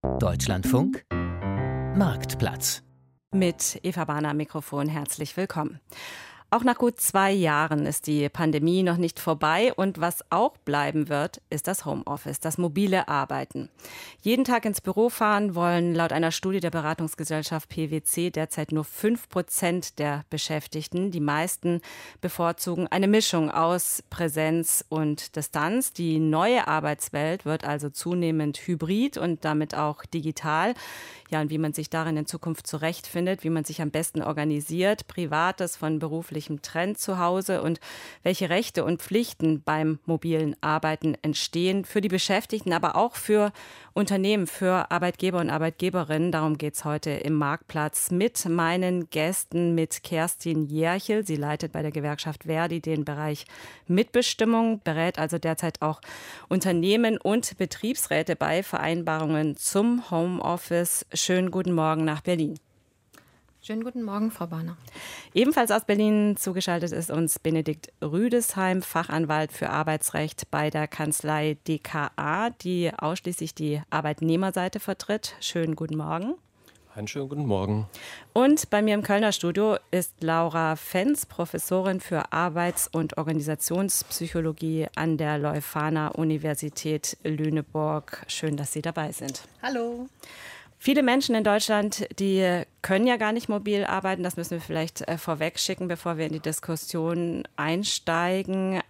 Deutschlandfunk Marktplatz. Mit Eva Bahner am Mikrofon, herzlich willkommen. Auch nach gut 2 Jahren ist die Pandemie noch nicht vorbei und was auch bleiben wird, ist das Homeoffice, das mobile Arbeiten. Jeden Tag ins Büro fahren wollen laut einer Studie der Beratungsgesellschaft PwC derzeit nur 5% der Beschäftigten. Die meisten bevorzugen eine Mischung aus Präsenz und Distanz. Die neue Arbeitswelt wird also zunehmend hybrid und damit auch digital. Ja, und wie man sich darin in Zukunft zurechtfindet, wie man sich am besten organisiert, Privates von beruflichem Trend zu Hause und welche Rechte und Pflichten beim mobilen Arbeiten entstehen für die Beschäftigten, aber auch für Unternehmen, für Arbeitgeber und Arbeitgeberinnen. Darum geht es heute im Marktplatz mit meinen Gästen, mit Kerstin Järchel. Sie leitet bei der Gewerkschaft ver.di den Bereich Mitbestimmung, berät also derzeit auch Unternehmen und Betriebsräte bei Vereinbarungen zum Homeoffice. Schönen guten Morgen nach Berlin. Schönen guten Morgen, Frau Bahner. Ebenfalls aus Berlin zugeschaltet ist uns Benedikt Rüdesheim, Fachanwalt für Arbeitsrecht bei der Kanzlei DKA, die ausschließlich die Arbeitnehmerseite vertritt. Schönen guten Morgen. Einen schönen guten Morgen. Und bei mir im Kölner Studio ist Laura Fenz, Professorin für Arbeits- und Organisationspsychologie an der Leuphana-Universität Lüneburg. Schön, dass Sie dabei sind. Hallo. Viele Menschen in Deutschland, die können ja gar nicht mobil arbeiten. Das müssen wir vielleicht vorweg schicken, bevor wir in die Diskussion einsteigen.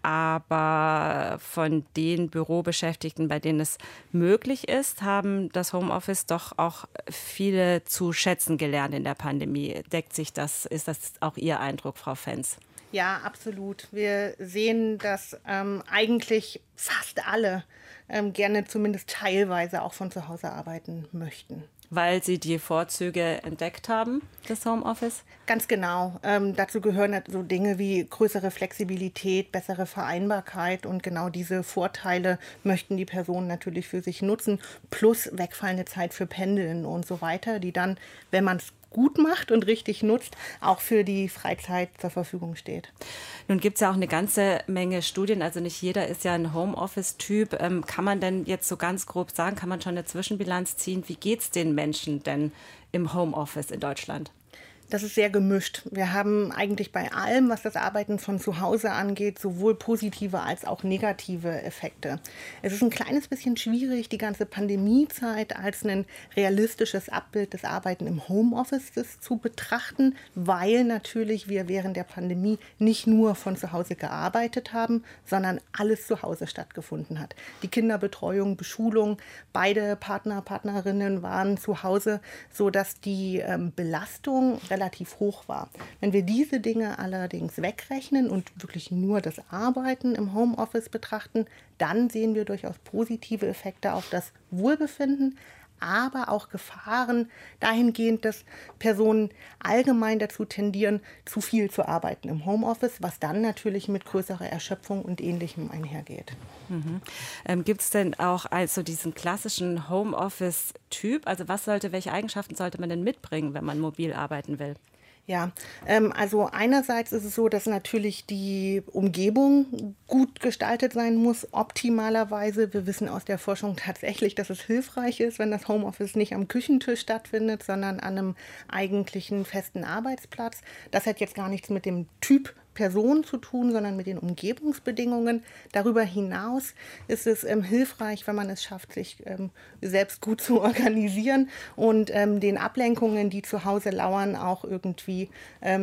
Aber von den Bürobeschäftigten, bei denen es möglich ist, haben das Homeoffice doch auch viele zu schätzen gelernt in der Pandemie. Deckt sich das? Ist das auch Ihr Eindruck, Frau Fenz? Ja, absolut. Wir sehen, dass eigentlich fast alle gerne zumindest teilweise auch von zu Hause arbeiten möchten. Weil Sie die Vorzüge entdeckt haben des Homeoffice? Ganz genau. Dazu gehören so Dinge wie größere Flexibilität, bessere Vereinbarkeit und genau diese Vorteile möchten die Personen natürlich für sich nutzen, plus wegfallende Zeit für Pendeln und so weiter, die dann, wenn man es gut macht und richtig nutzt, auch für die Freizeit zur Verfügung steht. Nun gibt es ja auch eine ganze Menge Studien, also nicht jeder ist ja ein Homeoffice-Typ. Kann man denn jetzt so ganz grob sagen, kann man schon eine Zwischenbilanz ziehen, wie geht es den Menschen denn im Homeoffice in Deutschland? Das ist sehr gemischt. Wir haben eigentlich bei allem, was das Arbeiten von zu Hause angeht, sowohl positive als auch negative Effekte. Es ist ein kleines bisschen schwierig, die ganze Pandemiezeit als ein realistisches Abbild des Arbeiten im Homeoffice zu betrachten, weil natürlich wir während der Pandemie nicht nur von zu Hause gearbeitet haben, sondern alles zu Hause stattgefunden hat. Die Kinderbetreuung, Beschulung, beide Partner, Partnerinnen waren zu Hause, sodass die Belastung relativ hoch war. Wenn wir diese Dinge allerdings wegrechnen und wirklich nur das Arbeiten im Homeoffice betrachten, dann sehen wir durchaus positive Effekte auf das Wohlbefinden, aber auch Gefahren dahingehend, dass Personen allgemein dazu tendieren, zu viel zu arbeiten im Homeoffice, was dann natürlich mit größerer Erschöpfung und Ähnlichem einhergeht. Gibt es denn auch also diesen klassischen Homeoffice-Typ? Also welche Eigenschaften sollte man denn mitbringen, wenn man mobil arbeiten will? Ja, also einerseits ist es so, dass natürlich die Umgebung gut gestaltet sein muss, optimalerweise. Wir wissen aus der Forschung tatsächlich, dass es hilfreich ist, wenn das Homeoffice nicht am Küchentisch stattfindet, sondern an einem eigentlichen festen Arbeitsplatz. Das hat jetzt gar nichts mit dem Typ Person zu tun, sondern mit den Umgebungsbedingungen. Darüber hinaus ist es hilfreich, wenn man es schafft, sich selbst gut zu organisieren und den Ablenkungen, die zu Hause lauern, auch irgendwie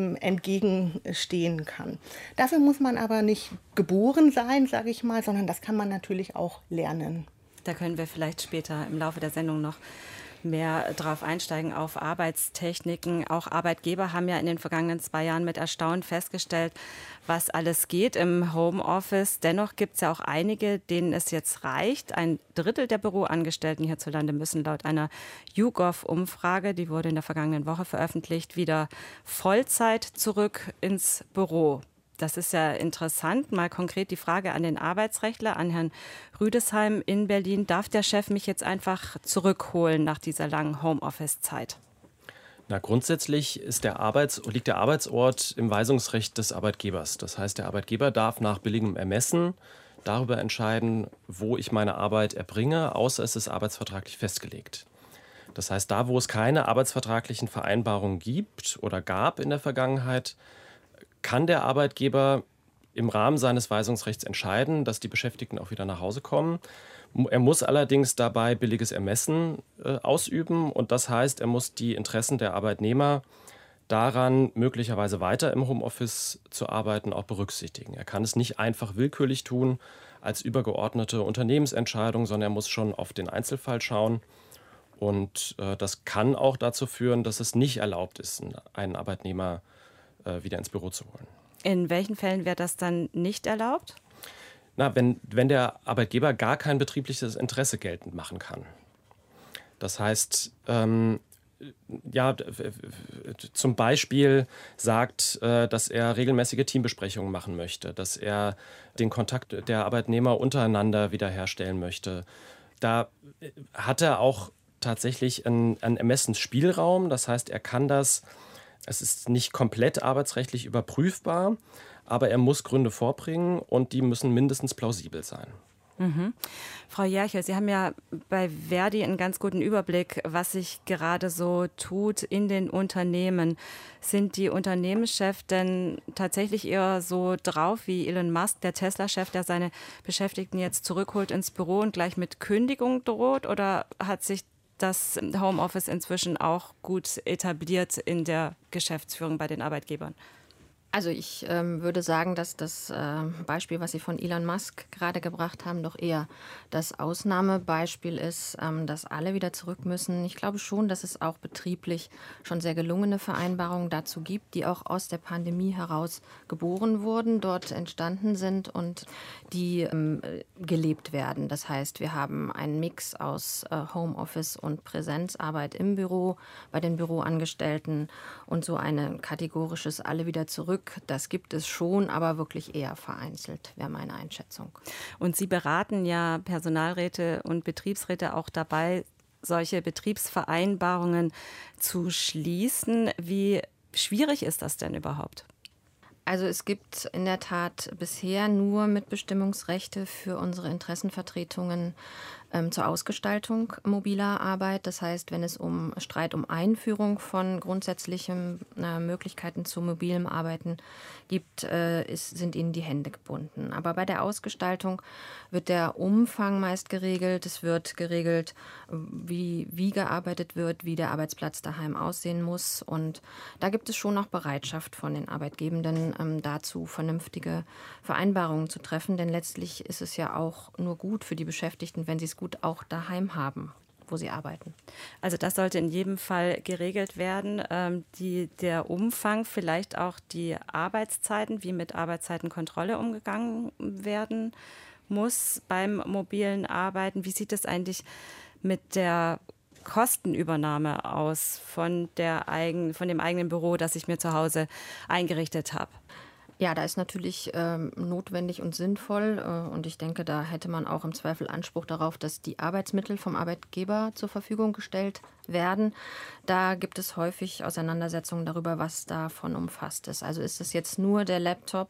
entgegenstehen kann. Dafür muss man aber nicht geboren sein, sage ich mal, sondern das kann man natürlich auch lernen. Da können wir vielleicht später im Laufe der Sendung noch mehr drauf einsteigen, auf Arbeitstechniken. Auch Arbeitgeber haben ja in den vergangenen 2 Jahren mit Erstaunen festgestellt, was alles geht im Homeoffice. Dennoch gibt es ja auch einige, denen es jetzt reicht. 1/3 der Büroangestellten hierzulande müssen laut einer YouGov-Umfrage, die wurde in der vergangenen Woche veröffentlicht, wieder Vollzeit zurück ins Büro. Das ist ja interessant. Mal konkret die Frage an den Arbeitsrechtler, an Herrn Rüdesheim in Berlin. Darf der Chef mich jetzt einfach zurückholen nach dieser langen Homeoffice-Zeit? Na, grundsätzlich liegt der Arbeitsort im Weisungsrecht des Arbeitgebers. Das heißt, der Arbeitgeber darf nach billigem Ermessen darüber entscheiden, wo ich meine Arbeit erbringe, außer es ist arbeitsvertraglich festgelegt. Das heißt, da, wo es keine arbeitsvertraglichen Vereinbarungen gibt oder gab in der Vergangenheit, kann der Arbeitgeber im Rahmen seines Weisungsrechts entscheiden, dass die Beschäftigten auch wieder nach Hause kommen. Er muss allerdings dabei billiges Ermessen ausüben. Und das heißt, er muss die Interessen der Arbeitnehmer daran, möglicherweise weiter im Homeoffice zu arbeiten, auch berücksichtigen. Er kann es nicht einfach willkürlich tun als übergeordnete Unternehmensentscheidung, sondern er muss schon auf den Einzelfall schauen. Und das kann auch dazu führen, dass es nicht erlaubt ist, einen Arbeitnehmer wieder ins Büro zu holen. In welchen Fällen wäre das dann nicht erlaubt? Na, wenn der Arbeitgeber gar kein betriebliches Interesse geltend machen kann. Das heißt, zum Beispiel sagt, dass er regelmäßige Teambesprechungen machen möchte, dass er den Kontakt der Arbeitnehmer untereinander wiederherstellen möchte. Da hat er auch tatsächlich einen Ermessensspielraum. Das heißt, er kann das, es ist nicht komplett arbeitsrechtlich überprüfbar, aber er muss Gründe vorbringen und die müssen mindestens plausibel sein. Mhm. Frau Jerchel, Sie haben ja bei Verdi einen ganz guten Überblick, was sich gerade so tut in den Unternehmen. Sind die Unternehmenschefs denn tatsächlich eher so drauf wie Elon Musk, der Tesla-Chef, der seine Beschäftigten jetzt zurückholt ins Büro und gleich mit Kündigung droht? Oder hat sich das Homeoffice inzwischen auch gut etabliert in der Geschäftsführung bei den Arbeitgebern? Also ich würde sagen, dass das Beispiel, was Sie von Elon Musk gerade gebracht haben, doch eher das Ausnahmebeispiel ist, dass alle wieder zurück müssen. Ich glaube schon, dass es auch betrieblich schon sehr gelungene Vereinbarungen dazu gibt, die auch aus der Pandemie heraus geboren wurden, dort entstanden sind und die gelebt werden. Das heißt, wir haben einen Mix aus Homeoffice und Präsenzarbeit im Büro, bei den Büroangestellten und so ein kategorisches Alle wieder zurück. Das gibt es schon, aber wirklich eher vereinzelt, wäre meine Einschätzung. Und Sie beraten ja Personalräte und Betriebsräte auch dabei, solche Betriebsvereinbarungen zu schließen. Wie schwierig ist das denn überhaupt? Also es gibt in der Tat bisher nur Mitbestimmungsrechte für unsere Interessenvertretungen zur Ausgestaltung mobiler Arbeit. Das heißt, wenn es um Streit um Einführung von grundsätzlichen Möglichkeiten zu mobilem Arbeiten gibt, sind ihnen die Hände gebunden. Aber bei der Ausgestaltung wird der Umfang meist geregelt. Es wird geregelt, wie gearbeitet wird, wie der Arbeitsplatz daheim aussehen muss. Und da gibt es schon noch Bereitschaft von den Arbeitgebenden dazu, vernünftige Vereinbarungen zu treffen. Denn letztlich ist es ja auch nur gut für die Beschäftigten, wenn sie es gut auch daheim haben, wo sie arbeiten. Also das sollte in jedem Fall geregelt werden. Der Umfang, vielleicht auch die Arbeitszeiten, wie mit Arbeitszeitenkontrolle umgegangen werden muss beim mobilen Arbeiten. Wie sieht es eigentlich mit der Kostenübernahme aus von dem eigenen Büro, das ich mir zu Hause eingerichtet habe? Ja, da ist natürlich notwendig und sinnvoll und ich denke, da hätte man auch im Zweifel Anspruch darauf, dass die Arbeitsmittel vom Arbeitgeber zur Verfügung gestellt werden. Da gibt es häufig Auseinandersetzungen darüber, was davon umfasst ist. Also ist es jetzt nur der Laptop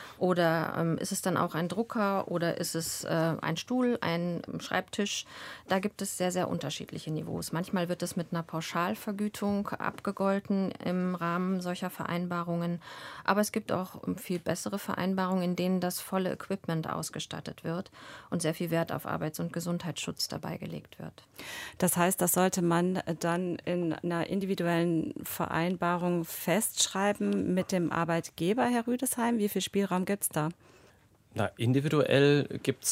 oder ist es dann auch ein Drucker oder ist es ein Stuhl, ein Schreibtisch? Da gibt es sehr, sehr unterschiedliche Niveaus. Manchmal wird es mit einer Pauschalvergütung abgegolten im Rahmen solcher Vereinbarungen. Aber es gibt auch viel bessere Vereinbarungen, in denen das volle Equipment ausgestattet wird und sehr viel Wert auf Arbeits- und Gesundheitsschutz dabei gelegt wird. Das heißt, das sollte man dann in einer individuellen Vereinbarung festschreiben mit dem Arbeitgeber, Herr Rüdesheim? Wie viel Spielraum gibt es da? Na, individuell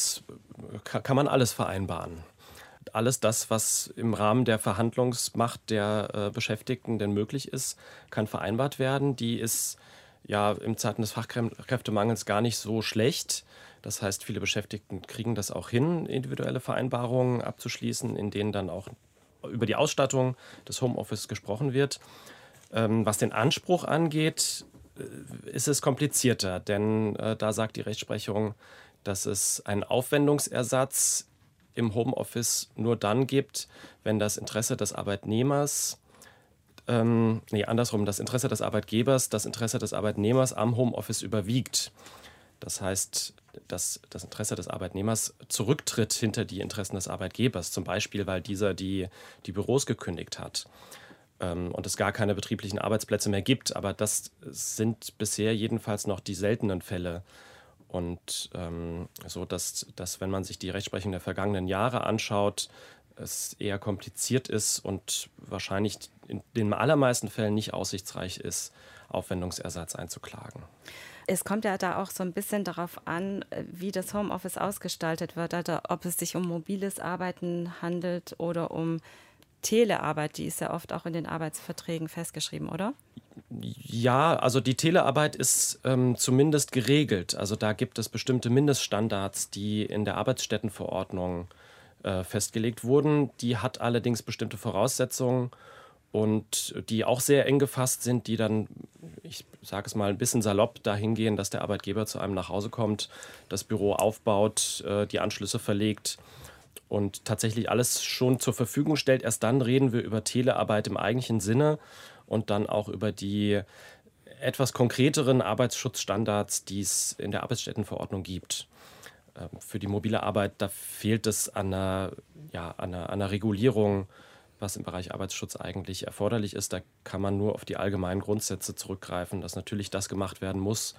kann man alles vereinbaren. Alles das, was im Rahmen der Verhandlungsmacht der Beschäftigten denn möglich ist, kann vereinbart werden. Die ist ja in Zeiten des Fachkräftemangels gar nicht so schlecht. Das heißt, viele Beschäftigten kriegen das auch hin, individuelle Vereinbarungen abzuschließen, in denen dann auch über die Ausstattung des Homeoffice gesprochen wird. Was den Anspruch angeht, ist es komplizierter, denn da sagt die Rechtsprechung, dass es einen Aufwendungsersatz im Homeoffice nur dann gibt, wenn das Interesse des Arbeitnehmers, das Interesse des Arbeitgebers, das Interesse des Arbeitnehmers am Homeoffice überwiegt. Das heißt, dass das Interesse des Arbeitnehmers zurücktritt hinter die Interessen des Arbeitgebers, zum Beispiel, weil dieser die Büros gekündigt hat und es gar keine betrieblichen Arbeitsplätze mehr gibt. Aber das sind bisher jedenfalls noch die seltenen Fälle. Und so, dass wenn man sich die Rechtsprechung der vergangenen Jahre anschaut, es eher kompliziert ist und wahrscheinlich in den allermeisten Fällen nicht aussichtsreich ist, Aufwendungsersatz einzuklagen. Es kommt ja da auch so ein bisschen darauf an, wie das Homeoffice ausgestaltet wird, also ob es sich um mobiles Arbeiten handelt oder um Telearbeit, die ist ja oft auch in den Arbeitsverträgen festgeschrieben, oder? Ja, also die Telearbeit ist zumindest geregelt. Also da gibt es bestimmte Mindeststandards, die in der Arbeitsstättenverordnung festgelegt wurden. Die hat allerdings bestimmte Voraussetzungen und die auch sehr eng gefasst sind, die dann, ich sage es mal ein bisschen salopp, dahin gehen, dass der Arbeitgeber zu einem nach Hause kommt, das Büro aufbaut, die Anschlüsse verlegt und tatsächlich alles schon zur Verfügung stellt. Erst dann reden wir über Telearbeit im eigentlichen Sinne und dann auch über die etwas konkreteren Arbeitsschutzstandards, die es in der Arbeitsstättenverordnung gibt. Für die mobile Arbeit, da fehlt es an einer Regulierung, was im Bereich Arbeitsschutz eigentlich erforderlich ist. Da kann man nur auf die allgemeinen Grundsätze zurückgreifen, dass natürlich das gemacht werden muss,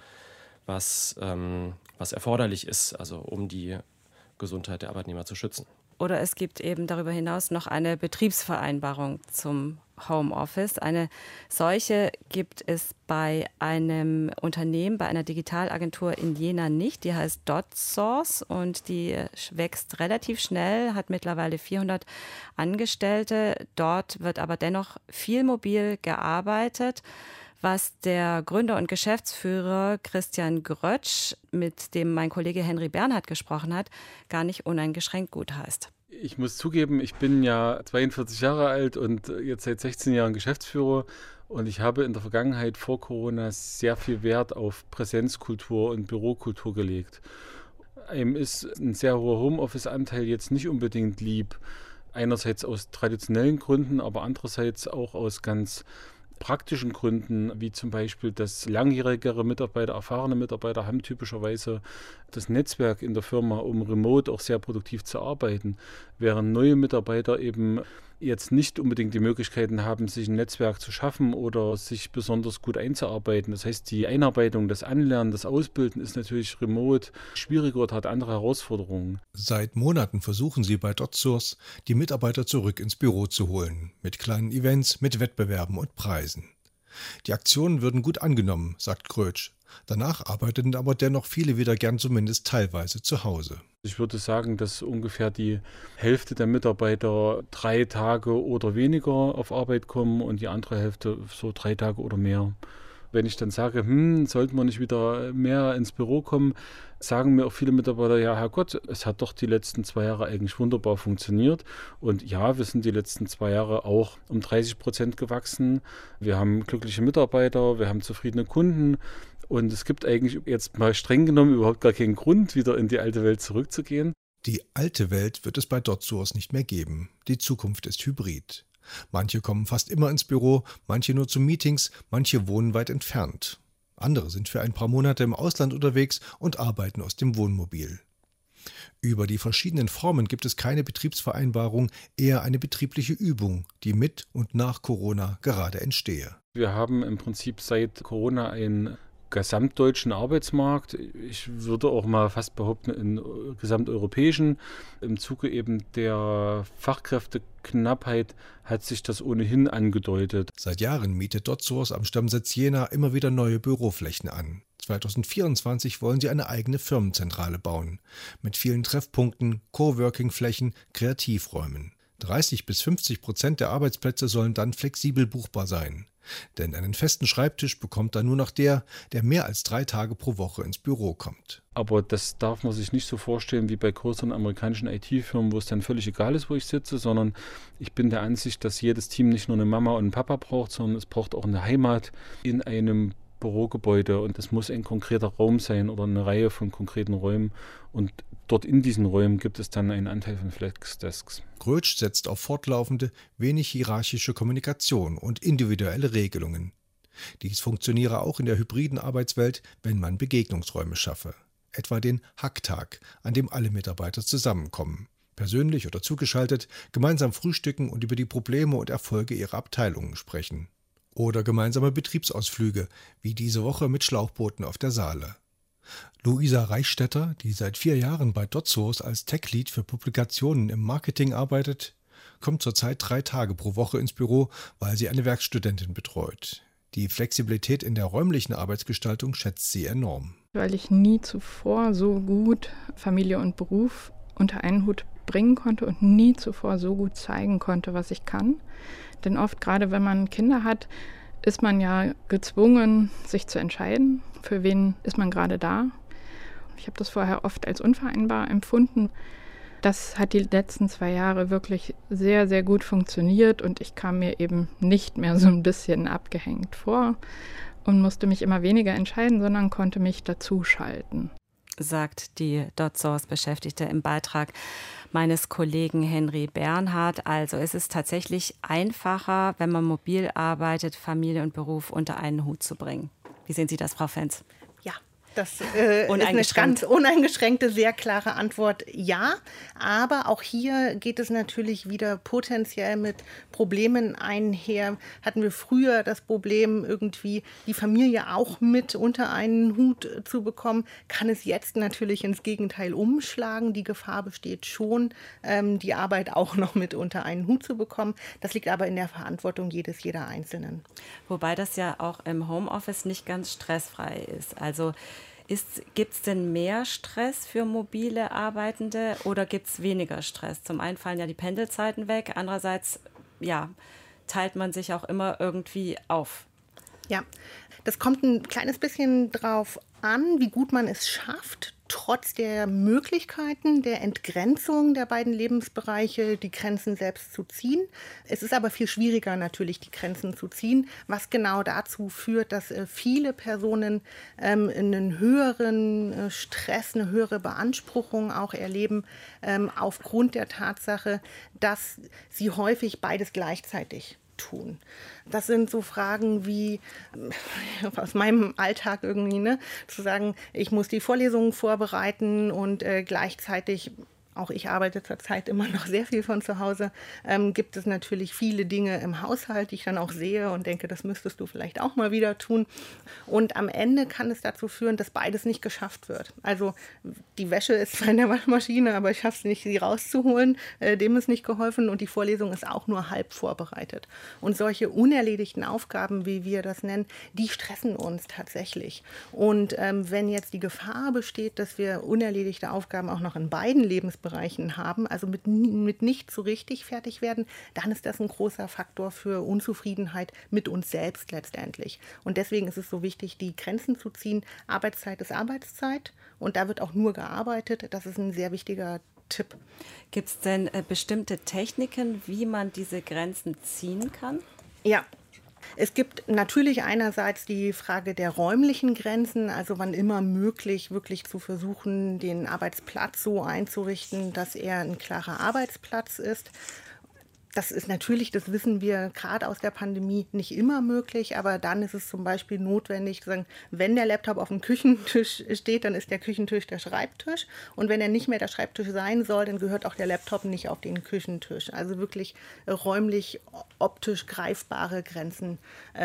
was erforderlich ist, also um die Gesundheit der Arbeitnehmer zu schützen. Oder es gibt eben darüber hinaus noch eine Betriebsvereinbarung zum Homeoffice. Eine solche gibt es bei einem Unternehmen, bei einer Digitalagentur in Jena nicht. Die heißt DotSource und die wächst relativ schnell, hat mittlerweile 400 Angestellte. Dort wird aber dennoch viel mobil gearbeitet, was der Gründer und Geschäftsführer Christian Grötsch, mit dem mein Kollege Henry Bernhard gesprochen hat, gar nicht uneingeschränkt gut heißt. Ich muss zugeben, ich bin ja 42 Jahre alt und jetzt seit 16 Jahren Geschäftsführer und ich habe in der Vergangenheit vor Corona sehr viel Wert auf Präsenzkultur und Bürokultur gelegt. Einem ist ein sehr hoher Homeoffice-Anteil jetzt nicht unbedingt lieb, einerseits aus traditionellen Gründen, aber andererseits auch aus ganz praktischen Gründen, wie zum Beispiel, dass langjährigere Mitarbeiter, erfahrene Mitarbeiter haben typischerweise das Netzwerk in der Firma, um remote auch sehr produktiv zu arbeiten, während neue Mitarbeiter eben jetzt nicht unbedingt die Möglichkeiten haben, sich ein Netzwerk zu schaffen oder sich besonders gut einzuarbeiten. Das heißt, die Einarbeitung, das Anlernen, das Ausbilden ist natürlich remote schwieriger oder hat andere Herausforderungen. Seit Monaten versuchen sie bei DotSource, die Mitarbeiter zurück ins Büro zu holen, mit kleinen Events, mit Wettbewerben und Preisen. Die Aktionen würden gut angenommen, sagt Grötsch. Danach arbeiteten aber dennoch viele wieder gern zumindest teilweise zu Hause. Ich würde sagen, dass ungefähr die Hälfte der Mitarbeiter 3 Tage oder weniger auf Arbeit kommen und die andere Hälfte so 3 Tage oder mehr. Wenn ich dann sage, sollten wir nicht wieder mehr ins Büro kommen, sagen mir auch viele Mitarbeiter, ja Herrgott, es hat doch die letzten 2 Jahre eigentlich wunderbar funktioniert. Und ja, wir sind die letzten 2 Jahre auch um 30% gewachsen. Wir haben glückliche Mitarbeiter, wir haben zufriedene Kunden. Und es gibt eigentlich jetzt mal streng genommen überhaupt gar keinen Grund, wieder in die alte Welt zurückzugehen. Die alte Welt wird es bei DotSource nicht mehr geben. Die Zukunft ist hybrid. Manche kommen fast immer ins Büro, manche nur zu Meetings, manche wohnen weit entfernt. Andere sind für ein paar Monate im Ausland unterwegs und arbeiten aus dem Wohnmobil. Über die verschiedenen Formen gibt es keine Betriebsvereinbarung, eher eine betriebliche Übung, die mit und nach Corona gerade entstehe. Wir haben im Prinzip seit Corona einen gesamtdeutschen Arbeitsmarkt, ich würde auch mal fast behaupten, in gesamteuropäischen. Im Zuge eben der Fachkräfteknappheit hat sich das ohnehin angedeutet. Seit Jahren mietet DotSource am Stammsitz Jena immer wieder neue Büroflächen an. 2024 wollen sie eine eigene Firmenzentrale bauen, mit vielen Treffpunkten, Coworking-Flächen, Kreativräumen. 30-50% der Arbeitsplätze sollen dann flexibel buchbar sein. Denn einen festen Schreibtisch bekommt dann nur noch der mehr als 3 Tage pro Woche ins Büro kommt. Aber das darf man sich nicht so vorstellen wie bei größeren amerikanischen IT-Firmen, wo es dann völlig egal ist, wo ich sitze, sondern ich bin der Ansicht, dass jedes Team nicht nur eine Mama und einen Papa braucht, sondern es braucht auch eine Heimat in einem Bürogebäude und es muss ein konkreter Raum sein oder eine Reihe von konkreten Räumen und dort in diesen Räumen gibt es dann einen Anteil von Flexdesks. Grötsch setzt auf fortlaufende, wenig hierarchische Kommunikation und individuelle Regelungen. Dies funktioniere auch in der hybriden Arbeitswelt, wenn man Begegnungsräume schaffe. etwa den Hacktag, an dem alle Mitarbeiter zusammenkommen. Persönlich oder zugeschaltet, gemeinsam frühstücken und über die Probleme und Erfolge ihrer Abteilungen sprechen. Oder gemeinsame Betriebsausflüge, wie diese Woche mit Schlauchbooten auf der Saale. Luisa Reichstetter, die seit 4 Jahren bei DotSource als Tech-Lead für Publikationen im Marketing arbeitet, kommt zurzeit 3 Tage pro Woche ins Büro, weil sie eine Werkstudentin betreut. Die Flexibilität in der räumlichen Arbeitsgestaltung schätzt sie enorm. Weil ich nie zuvor so gut Familie und Beruf unter einen Hut bringen konnte und nie zuvor so gut zeigen konnte, was ich kann. Denn oft, gerade wenn man Kinder hat, ist man ja gezwungen, sich zu entscheiden, für wen ist man gerade da. Ich habe das vorher oft als unvereinbar empfunden. Das hat die letzten 2 Jahre wirklich sehr, sehr gut funktioniert und ich kam mir eben nicht mehr so ein bisschen abgehängt vor und musste mich immer weniger entscheiden, sondern konnte mich dazuschalten. Sagt die DotSource-Beschäftigte im Beitrag meines Kollegen Henry Bernhard. Also es ist tatsächlich einfacher, wenn man mobil arbeitet, Familie und Beruf unter einen Hut zu bringen. Wie sehen Sie das, Frau Fenz? Ja, das ist eine ganz uneingeschränkte, sehr klare Antwort, ja. Aber auch hier geht es natürlich wieder potenziell mit Problemen einher. Hatten wir früher das Problem, irgendwie die Familie auch mit unter einen Hut zu bekommen, kann es jetzt natürlich ins Gegenteil umschlagen. Die Gefahr besteht schon, die Arbeit auch noch mit unter einen Hut zu bekommen. Das liegt aber in der Verantwortung jeder Einzelnen. Wobei das ja auch im Homeoffice nicht ganz stressfrei ist. Also gibt es denn mehr Stress für mobile Arbeitende oder gibt es weniger Stress? Zum einen fallen ja die Pendelzeiten weg, andererseits teilt man sich auch immer irgendwie auf. Ja, das kommt ein kleines bisschen drauf an, wie gut man es schafft, trotz der Möglichkeiten der Entgrenzung der beiden Lebensbereiche die Grenzen selbst zu ziehen. Es ist aber viel schwieriger natürlich, die Grenzen zu ziehen, was genau dazu führt, dass viele Personen einen höheren Stress, eine höhere Beanspruchung auch erleben, aufgrund der Tatsache, dass sie häufig beides gleichzeitig tun. Das sind so Fragen wie aus meinem Alltag irgendwie, zu sagen, ich muss die Vorlesungen vorbereiten und gleichzeitig, auch ich arbeite zurzeit immer noch sehr viel von zu Hause, gibt es natürlich viele Dinge im Haushalt, die ich dann auch sehe und denke, das müsstest du vielleicht auch mal wieder tun. Und am Ende kann es dazu führen, dass beides nicht geschafft wird. Also die Wäsche ist zwar in der Waschmaschine, aber ich schaffe es nicht, sie rauszuholen. Dem ist nicht geholfen und die Vorlesung ist auch nur halb vorbereitet. Und solche unerledigten Aufgaben, wie wir das nennen, die stressen uns tatsächlich. Und wenn jetzt die Gefahr besteht, dass wir unerledigte Aufgaben auch noch in beiden Lebensbereichen haben, also mit nicht so richtig fertig werden, dann ist das ein großer Faktor für Unzufriedenheit mit uns selbst letztendlich. Und deswegen ist es so wichtig, die Grenzen zu ziehen. Arbeitszeit ist Arbeitszeit und da wird auch nur gearbeitet. Das ist ein sehr wichtiger Tipp. Gibt es denn bestimmte Techniken, wie man diese Grenzen ziehen kann? Ja. Es gibt natürlich einerseits die Frage der räumlichen Grenzen, also wann immer möglich, wirklich zu versuchen, den Arbeitsplatz so einzurichten, dass er ein klarer Arbeitsplatz ist. Das ist natürlich, das wissen wir gerade aus der Pandemie, nicht immer möglich, aber dann ist es zum Beispiel notwendig, zu sagen, wenn der Laptop auf dem Küchentisch steht, dann ist der Küchentisch der Schreibtisch und wenn er nicht mehr der Schreibtisch sein soll, dann gehört auch der Laptop nicht auf den Küchentisch. Also wirklich räumlich, optisch greifbare Grenzen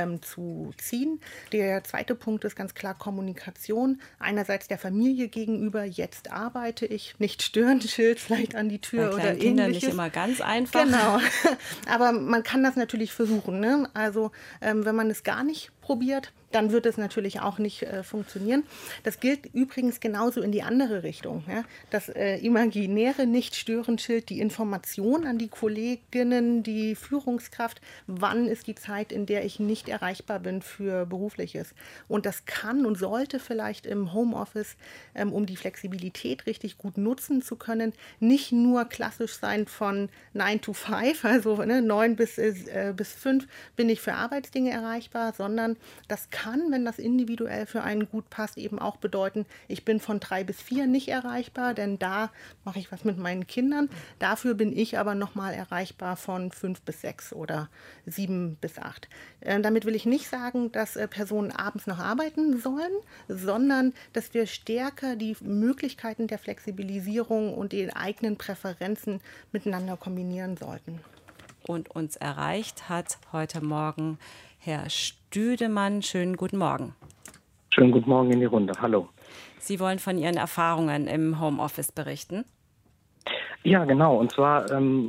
zu ziehen. Der zweite Punkt ist ganz klar Kommunikation. Einerseits der Familie gegenüber, jetzt arbeite ich, nicht Stören-Schild vielleicht an die Tür oder ähnliches. Kinder nicht immer ganz einfach. Genau. Aber man kann das natürlich versuchen, ne? Also wenn man es gar nicht probiert, dann wird es natürlich auch nicht funktionieren. Das gilt übrigens genauso in die andere Richtung. Ja? Das imaginäre Nicht-Stören-Schild, die Information an die Kolleginnen, die Führungskraft, wann ist die Zeit, in der ich nicht erreichbar bin für Berufliches. Und das kann und sollte vielleicht im Homeoffice, um die Flexibilität richtig gut nutzen zu können, nicht nur klassisch sein von 9 to 5, also 9 bis 5 bin ich für Arbeitsdinge erreichbar, sondern Das kann, wenn das individuell für einen gut passt, eben auch bedeuten, ich bin von 3 bis 4 nicht erreichbar, denn da mache ich was mit meinen Kindern. Dafür bin ich aber nochmal erreichbar von 5 bis 6 oder 7 bis 8. Damit will ich nicht sagen, dass Personen abends noch arbeiten sollen, sondern dass wir stärker die Möglichkeiten der Flexibilisierung und die eigenen Präferenzen miteinander kombinieren sollten. Und uns erreicht hat heute Morgen Herr Stüdemann. Schönen guten Morgen. Schönen guten Morgen in die Runde. Hallo. Sie wollen von Ihren Erfahrungen im Homeoffice berichten? Ja, genau. Und zwar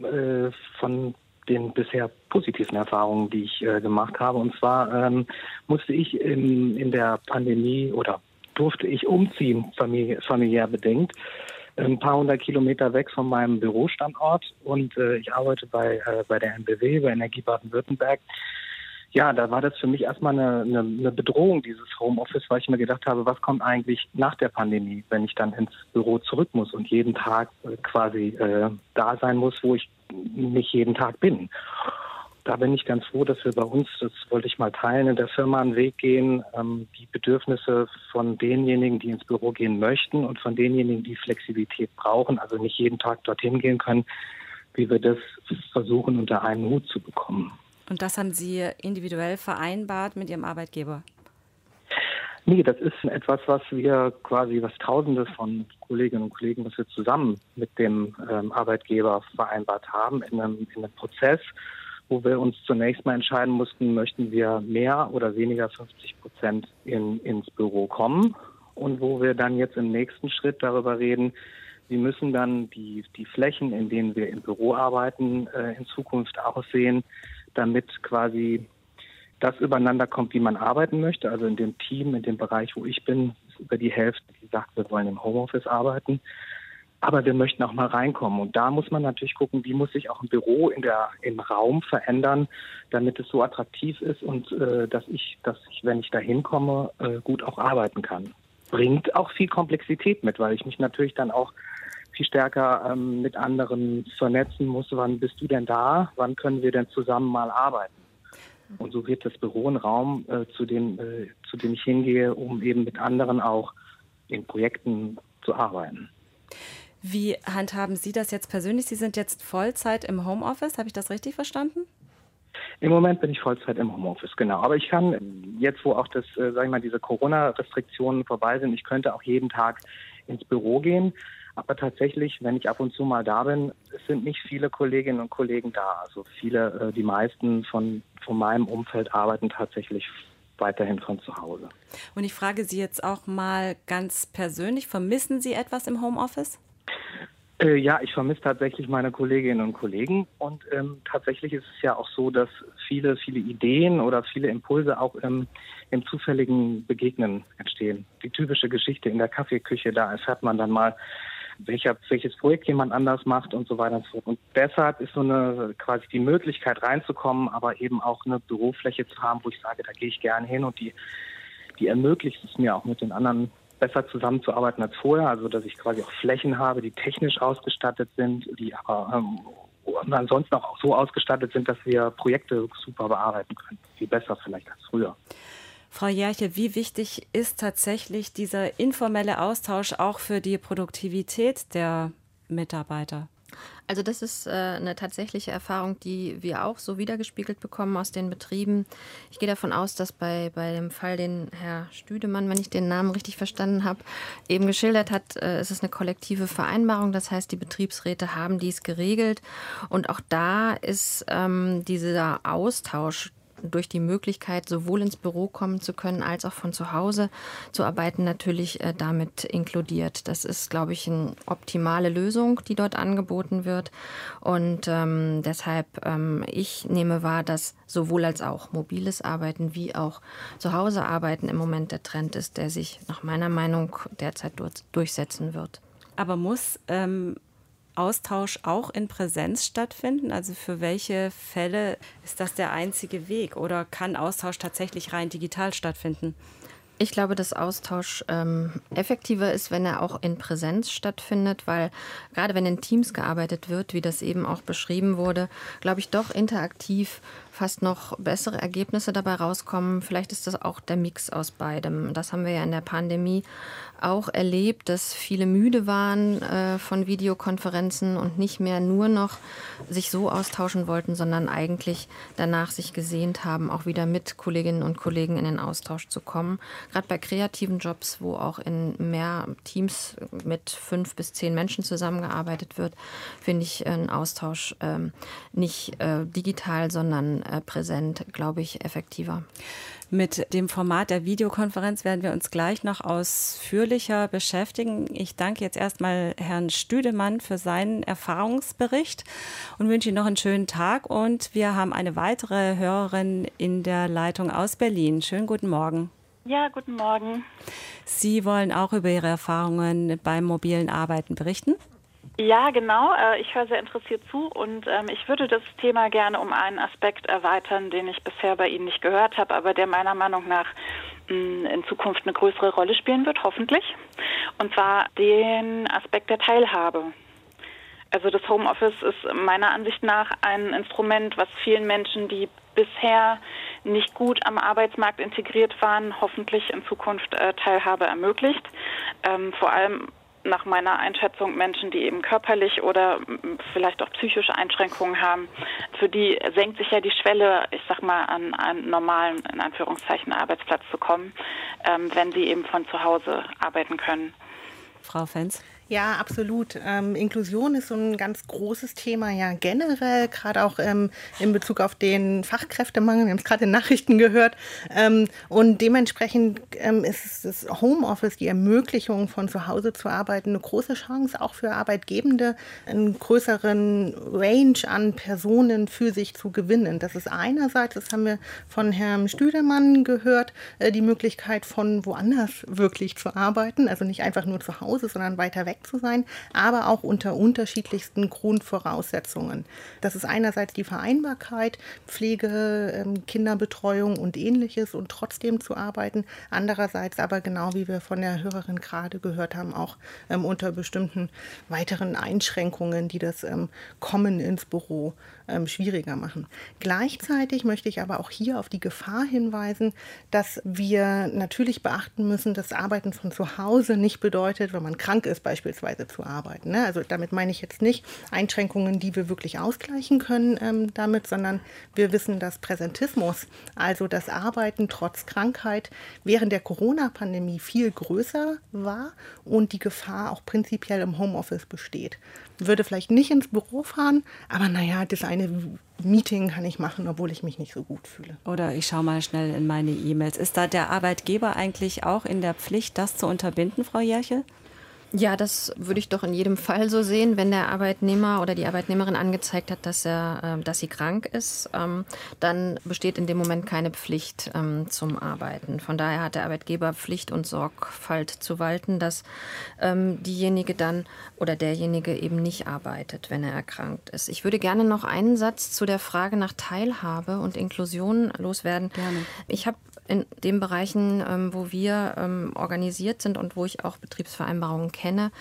von den bisher positiven Erfahrungen, die ich gemacht habe. Und zwar musste ich in der Pandemie oder durfte ich umziehen, familiär bedingt, ein paar 100 Kilometer weg von meinem Bürostandort. Und ich arbeite bei der NBW, bei Energie Baden-Württemberg. Ja, da war das für mich erstmal eine Bedrohung, dieses Homeoffice, weil ich mir gedacht habe, was kommt eigentlich nach der Pandemie, wenn ich dann ins Büro zurück muss und jeden Tag quasi da sein muss, wo ich nicht jeden Tag bin. Da bin ich ganz froh, dass wir bei uns, das wollte ich mal teilen, in der Firma einen Weg gehen, die Bedürfnisse von denjenigen, die ins Büro gehen möchten und von denjenigen, die Flexibilität brauchen, also nicht jeden Tag dorthin gehen können, wie wir das versuchen, unter einen Hut zu bekommen. Und das haben Sie individuell vereinbart mit Ihrem Arbeitgeber? Nee, das ist etwas, was Tausende von Kolleginnen und Kollegen, was wir zusammen mit dem Arbeitgeber vereinbart haben in einem Prozess, wo wir uns zunächst mal entscheiden mussten, möchten wir mehr oder weniger 50% ins Büro kommen und wo wir dann jetzt im nächsten Schritt darüber reden, wie müssen dann die Flächen, in denen wir im Büro arbeiten, in Zukunft aussehen, damit quasi das übereinander kommt, wie man arbeiten möchte. Also in dem Team, in dem Bereich, wo ich bin, ist über die Hälfte, die sagt, wir wollen im Homeoffice arbeiten. Aber wir möchten auch mal reinkommen. Und da muss man natürlich gucken, wie muss sich auch ein Büro im Raum verändern, damit es so attraktiv ist und dass ich, wenn ich da hinkomme, gut auch arbeiten kann. Bringt auch viel Komplexität mit, weil ich mich natürlich dann auch viel stärker mit anderen vernetzen muss. Wann bist du denn da? Wann können wir denn zusammen mal arbeiten? Und so wird das Büro ein Raum, zu dem ich hingehe, um eben mit anderen auch in Projekten zu arbeiten. Wie handhaben Sie das jetzt persönlich? Sie sind jetzt Vollzeit im Homeoffice, habe ich das richtig verstanden? Im Moment bin ich Vollzeit im Homeoffice, genau. Aber ich kann jetzt, wo auch diese Corona-Restriktionen vorbei sind, ich könnte auch jeden Tag ins Büro gehen. Aber tatsächlich, wenn ich ab und zu mal da bin, es sind nicht viele Kolleginnen und Kollegen da. Also die meisten von meinem Umfeld arbeiten tatsächlich weiterhin von zu Hause. Und ich frage Sie jetzt auch mal ganz persönlich, vermissen Sie etwas im Homeoffice? Ja, ich vermisse tatsächlich meine Kolleginnen und Kollegen. Und tatsächlich ist es ja auch so, dass viele Ideen oder viele Impulse auch im zufälligen Begegnen entstehen. Die typische Geschichte in der Kaffeeküche, da erfährt man dann mal, welches Projekt jemand anders macht und so weiter und so fort. Und deshalb ist so quasi die Möglichkeit reinzukommen, aber eben auch eine Bürofläche zu haben, wo ich sage, da gehe ich gerne hin und die ermöglicht es mir auch mit den anderen besser zusammenzuarbeiten als vorher, also dass ich quasi auch Flächen habe, die technisch ausgestattet sind, die aber ansonsten auch so ausgestattet sind, dass wir Projekte super bearbeiten können. Viel besser vielleicht als früher. Frau Järche, wie wichtig ist tatsächlich dieser informelle Austausch auch für die Produktivität der Mitarbeiter? Also das ist eine tatsächliche Erfahrung, die wir auch so wiedergespiegelt bekommen aus den Betrieben. Ich gehe davon aus, dass bei dem Fall, den Herr Stüdemann, wenn ich den Namen richtig verstanden habe, eben geschildert hat, ist es eine kollektive Vereinbarung. Das heißt, die Betriebsräte haben dies geregelt. Und auch da ist dieser Austausch durch die Möglichkeit, sowohl ins Büro kommen zu können, als auch von zu Hause zu arbeiten, natürlich damit inkludiert. Das ist, glaube ich, eine optimale Lösung, die dort angeboten wird. Und deshalb, ich nehme wahr, dass sowohl als auch mobiles Arbeiten wie auch zu Hause arbeiten im Moment der Trend ist, der sich nach meiner Meinung derzeit durchsetzen wird. Aber muss Austausch auch in Präsenz stattfinden? Also für welche Fälle ist das der einzige Weg? Oder kann Austausch tatsächlich rein digital stattfinden? Ich glaube, dass Austausch effektiver ist, wenn er auch in Präsenz stattfindet, weil gerade wenn in Teams gearbeitet wird, wie das eben auch beschrieben wurde, glaube ich, doch interaktiv fast noch bessere Ergebnisse dabei rauskommen. Vielleicht ist das auch der Mix aus beidem. Das haben wir ja in der Pandemie auch erlebt, dass viele müde waren von Videokonferenzen und nicht mehr nur noch sich so austauschen wollten, sondern eigentlich danach sich gesehnt haben, auch wieder mit Kolleginnen und Kollegen in den Austausch zu kommen. Gerade bei kreativen Jobs, wo auch in mehr Teams mit 5 bis 10 Menschen zusammengearbeitet wird, finde ich einen Austausch nicht digital, sondern präsent, glaube ich, effektiver. Mit dem Format der Videokonferenz werden wir uns gleich noch ausführlicher beschäftigen. Ich danke jetzt erstmal Herrn Stüdemann für seinen Erfahrungsbericht und wünsche Ihnen noch einen schönen Tag. Und wir haben eine weitere Hörerin in der Leitung aus Berlin. Schönen guten Morgen. Ja, guten Morgen. Sie wollen auch über Ihre Erfahrungen beim mobilen Arbeiten berichten? Ja, genau. Ich höre sehr interessiert zu und ich würde das Thema gerne um einen Aspekt erweitern, den ich bisher bei Ihnen nicht gehört habe, aber der meiner Meinung nach in Zukunft eine größere Rolle spielen wird, hoffentlich. Und zwar den Aspekt der Teilhabe. Also das Homeoffice ist meiner Ansicht nach ein Instrument, was vielen Menschen, die bisher nicht gut am Arbeitsmarkt integriert waren, hoffentlich in Zukunft Teilhabe ermöglicht. Vor allem nach meiner Einschätzung Menschen, die eben körperlich oder vielleicht auch psychische Einschränkungen haben, für die senkt sich ja die Schwelle, ich sag mal, an einen normalen, in Anführungszeichen, Arbeitsplatz zu kommen, wenn sie eben von zu Hause arbeiten können. Frau Fenz? Ja, absolut. Inklusion ist so ein ganz großes Thema, ja generell, gerade auch in Bezug auf den Fachkräftemangel. Wir haben es gerade in Nachrichten gehört. Und dementsprechend ist das Homeoffice, die Ermöglichung von zu Hause zu arbeiten, eine große Chance auch für Arbeitgebende, einen größeren Range an Personen für sich zu gewinnen. Das ist einerseits, das haben wir von Herrn Stüdemann gehört, die Möglichkeit von woanders wirklich zu arbeiten, also nicht einfach nur zu Hause, sondern weiter weg zu sein, aber auch unter unterschiedlichsten Grundvoraussetzungen. Das ist einerseits die Vereinbarkeit, Pflege, Kinderbetreuung und Ähnliches und trotzdem zu arbeiten. Andererseits aber, genau wie wir von der Hörerin gerade gehört haben, auch unter bestimmten weiteren Einschränkungen, die das Kommen ins Büro schwieriger machen. Gleichzeitig möchte ich aber auch hier auf die Gefahr hinweisen, dass wir natürlich beachten müssen, dass Arbeiten von zu Hause nicht bedeutet, wenn man krank ist, beispielsweise zu arbeiten. Also damit meine ich jetzt nicht Einschränkungen, die wir wirklich ausgleichen können damit, sondern wir wissen, dass Präsentismus, also das Arbeiten trotz Krankheit, während der Corona-Pandemie viel größer war und die Gefahr auch prinzipiell im Homeoffice besteht. Würde vielleicht nicht ins Büro fahren, aber naja, das eine Meeting kann ich machen, obwohl ich mich nicht so gut fühle. Oder ich schaue mal schnell in meine E-Mails. Ist da der Arbeitgeber eigentlich auch in der Pflicht, das zu unterbinden, Frau Jerchel? Ja, das würde ich doch in jedem Fall so sehen, wenn der Arbeitnehmer oder die Arbeitnehmerin angezeigt hat, dass sie krank ist, dann besteht in dem Moment keine Pflicht zum Arbeiten. Von daher hat der Arbeitgeber Pflicht und Sorgfalt zu walten, dass diejenige dann oder derjenige eben nicht arbeitet, wenn er erkrankt ist. Ich würde gerne noch einen Satz zu der Frage nach Teilhabe und Inklusion loswerden. Gerne. Ich habe in den Bereichen, wo wir organisiert sind und wo ich auch Betriebsvereinbarungen kenne,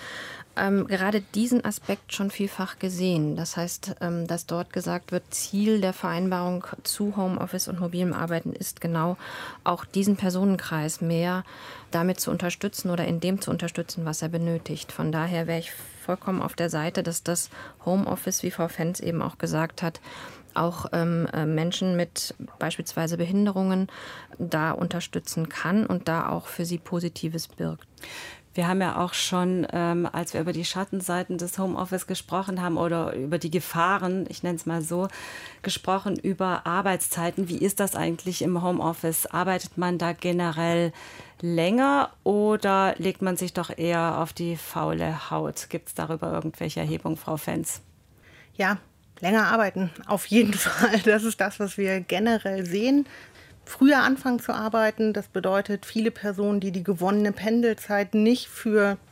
gerade diesen Aspekt schon vielfach gesehen. Das heißt, dass dort gesagt wird, Ziel der Vereinbarung zu Homeoffice und mobilem Arbeiten ist genau auch diesen Personenkreis mehr damit zu unterstützen oder in dem zu unterstützen, was er benötigt. Von daher wäre ich vollkommen auf der Seite, dass das Homeoffice, wie Frau Fenz eben auch gesagt hat, auch Menschen mit beispielsweise Behinderungen da unterstützen kann und da auch für sie Positives birgt. Wir haben ja auch schon, als wir über die Schattenseiten des Homeoffice gesprochen haben oder über die Gefahren, ich nenne es mal so, gesprochen über Arbeitszeiten. Wie ist das eigentlich im Homeoffice? Arbeitet man da generell länger oder legt man sich doch eher auf die faule Haut? Gibt es darüber irgendwelche Erhebungen, Frau Fenz? Ja, länger arbeiten, auf jeden Fall. Das ist das, was wir generell sehen. Früher anfangen zu arbeiten, das bedeutet, viele Personen, die gewonnene Pendelzeit nicht für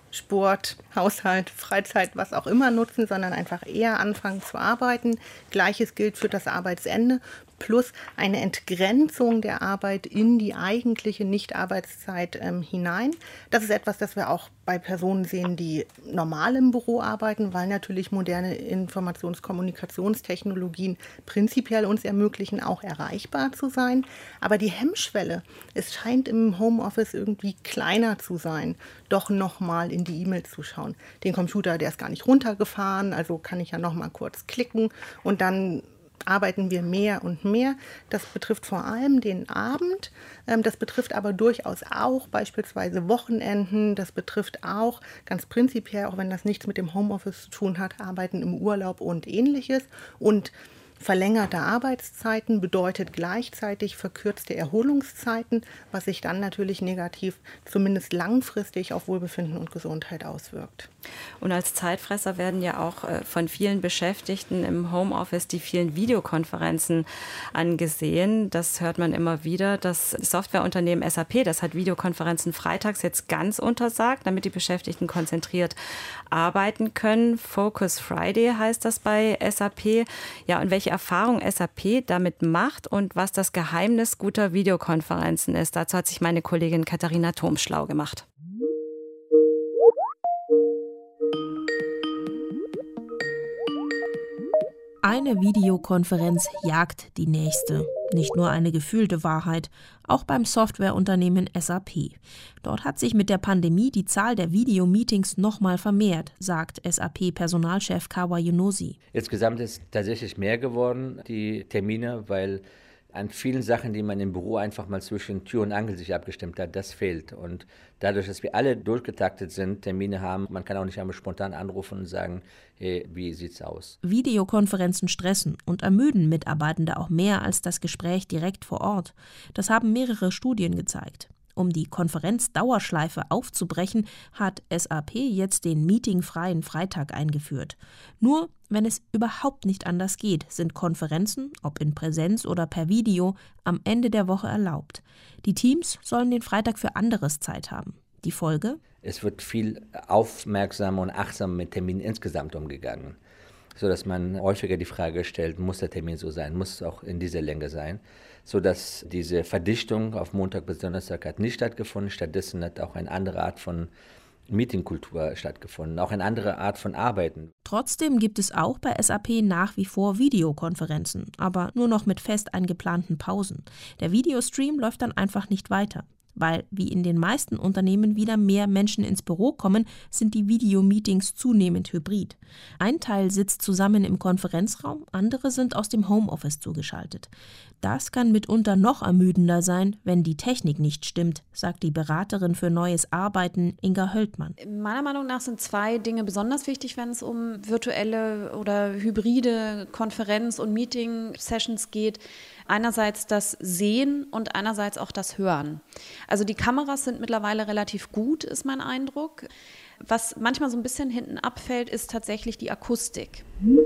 Sport, Haushalt, Freizeit, was auch immer nutzen, sondern einfach eher anfangen zu arbeiten. Gleiches gilt für das Arbeitsende. Plus eine Entgrenzung der Arbeit in die eigentliche Nicht-Arbeitszeit hinein. Das ist etwas, das wir auch bei Personen sehen, die normal im Büro arbeiten, weil natürlich moderne Informationskommunikationstechnologien prinzipiell uns ermöglichen, auch erreichbar zu sein. Aber die Hemmschwelle, es scheint im Homeoffice irgendwie kleiner zu sein, doch nochmal in die E-Mails zu schauen. Den Computer, der ist gar nicht runtergefahren, also kann ich ja nochmal kurz klicken und dann arbeiten wir mehr und mehr. Das betrifft vor allem den Abend. Das betrifft aber durchaus auch beispielsweise Wochenenden. Das betrifft auch ganz prinzipiell, auch wenn das nichts mit dem Homeoffice zu tun hat, Arbeiten im Urlaub und Ähnliches. Und verlängerte Arbeitszeiten bedeutet gleichzeitig verkürzte Erholungszeiten, was sich dann natürlich negativ, zumindest langfristig, auf Wohlbefinden und Gesundheit auswirkt. Und als Zeitfresser werden ja auch von vielen Beschäftigten im Homeoffice die vielen Videokonferenzen angesehen. Das hört man immer wieder. Das Softwareunternehmen SAP, das hat Videokonferenzen freitags jetzt ganz untersagt, damit die Beschäftigten konzentriert arbeiten können. Focus Friday heißt das bei SAP. Ja, und welche Erfahrung SAP damit macht und was das Geheimnis guter Videokonferenzen ist. Dazu hat sich meine Kollegin Katharina Thom schlau gemacht. Eine Videokonferenz jagt die nächste. Nicht nur eine gefühlte Wahrheit, auch beim Softwareunternehmen SAP. Dort hat sich mit der Pandemie die Zahl der Videomeetings nochmal vermehrt, sagt SAP-Personalchef Kawa Yunosi. Insgesamt ist tatsächlich mehr geworden, die Termine, weil an vielen Sachen, die man im Büro einfach mal zwischen Tür und Angel sich abgestimmt hat, das fehlt. Und dadurch, dass wir alle durchgetaktet sind, Termine haben, man kann auch nicht einmal spontan anrufen und sagen, hey, wie sieht's aus? Videokonferenzen stressen und ermüden Mitarbeitende auch mehr als das Gespräch direkt vor Ort. Das haben mehrere Studien gezeigt. Um die Konferenzdauerschleife aufzubrechen, hat SAP jetzt den meetingfreien Freitag eingeführt. Nur wenn es überhaupt nicht anders geht, sind Konferenzen, ob in Präsenz oder per Video, am Ende der Woche erlaubt. Die Teams sollen den Freitag für anderes Zeit haben. Die Folge? Es wird viel aufmerksamer und achtsamer mit Terminen insgesamt umgegangen, sodass man häufiger die Frage stellt, muss der Termin so sein, muss es auch in dieser Länge sein, sodass diese Verdichtung auf Montag bis Donnerstag hat nicht stattgefunden. Stattdessen hat auch eine andere Art von Meetingkultur stattgefunden, auch eine andere Art von Arbeiten. Trotzdem gibt es auch bei SAP nach wie vor Videokonferenzen, aber nur noch mit fest eingeplanten Pausen. Der Videostream läuft dann einfach nicht weiter. Weil, wie in den meisten Unternehmen wieder mehr Menschen ins Büro kommen, sind die Videomeetings zunehmend hybrid. Ein Teil sitzt zusammen im Konferenzraum, andere sind aus dem Homeoffice zugeschaltet. Das kann mitunter noch ermüdender sein, wenn die Technik nicht stimmt, sagt die Beraterin für neues Arbeiten Inga Höldmann. Meiner Meinung nach sind zwei Dinge besonders wichtig, wenn es um virtuelle oder hybride Konferenz- und Meeting-Sessions geht. Einerseits das Sehen und einerseits auch das Hören. Also die Kameras sind mittlerweile relativ gut, ist mein Eindruck. Was manchmal so ein bisschen hinten abfällt, ist tatsächlich die Akustik.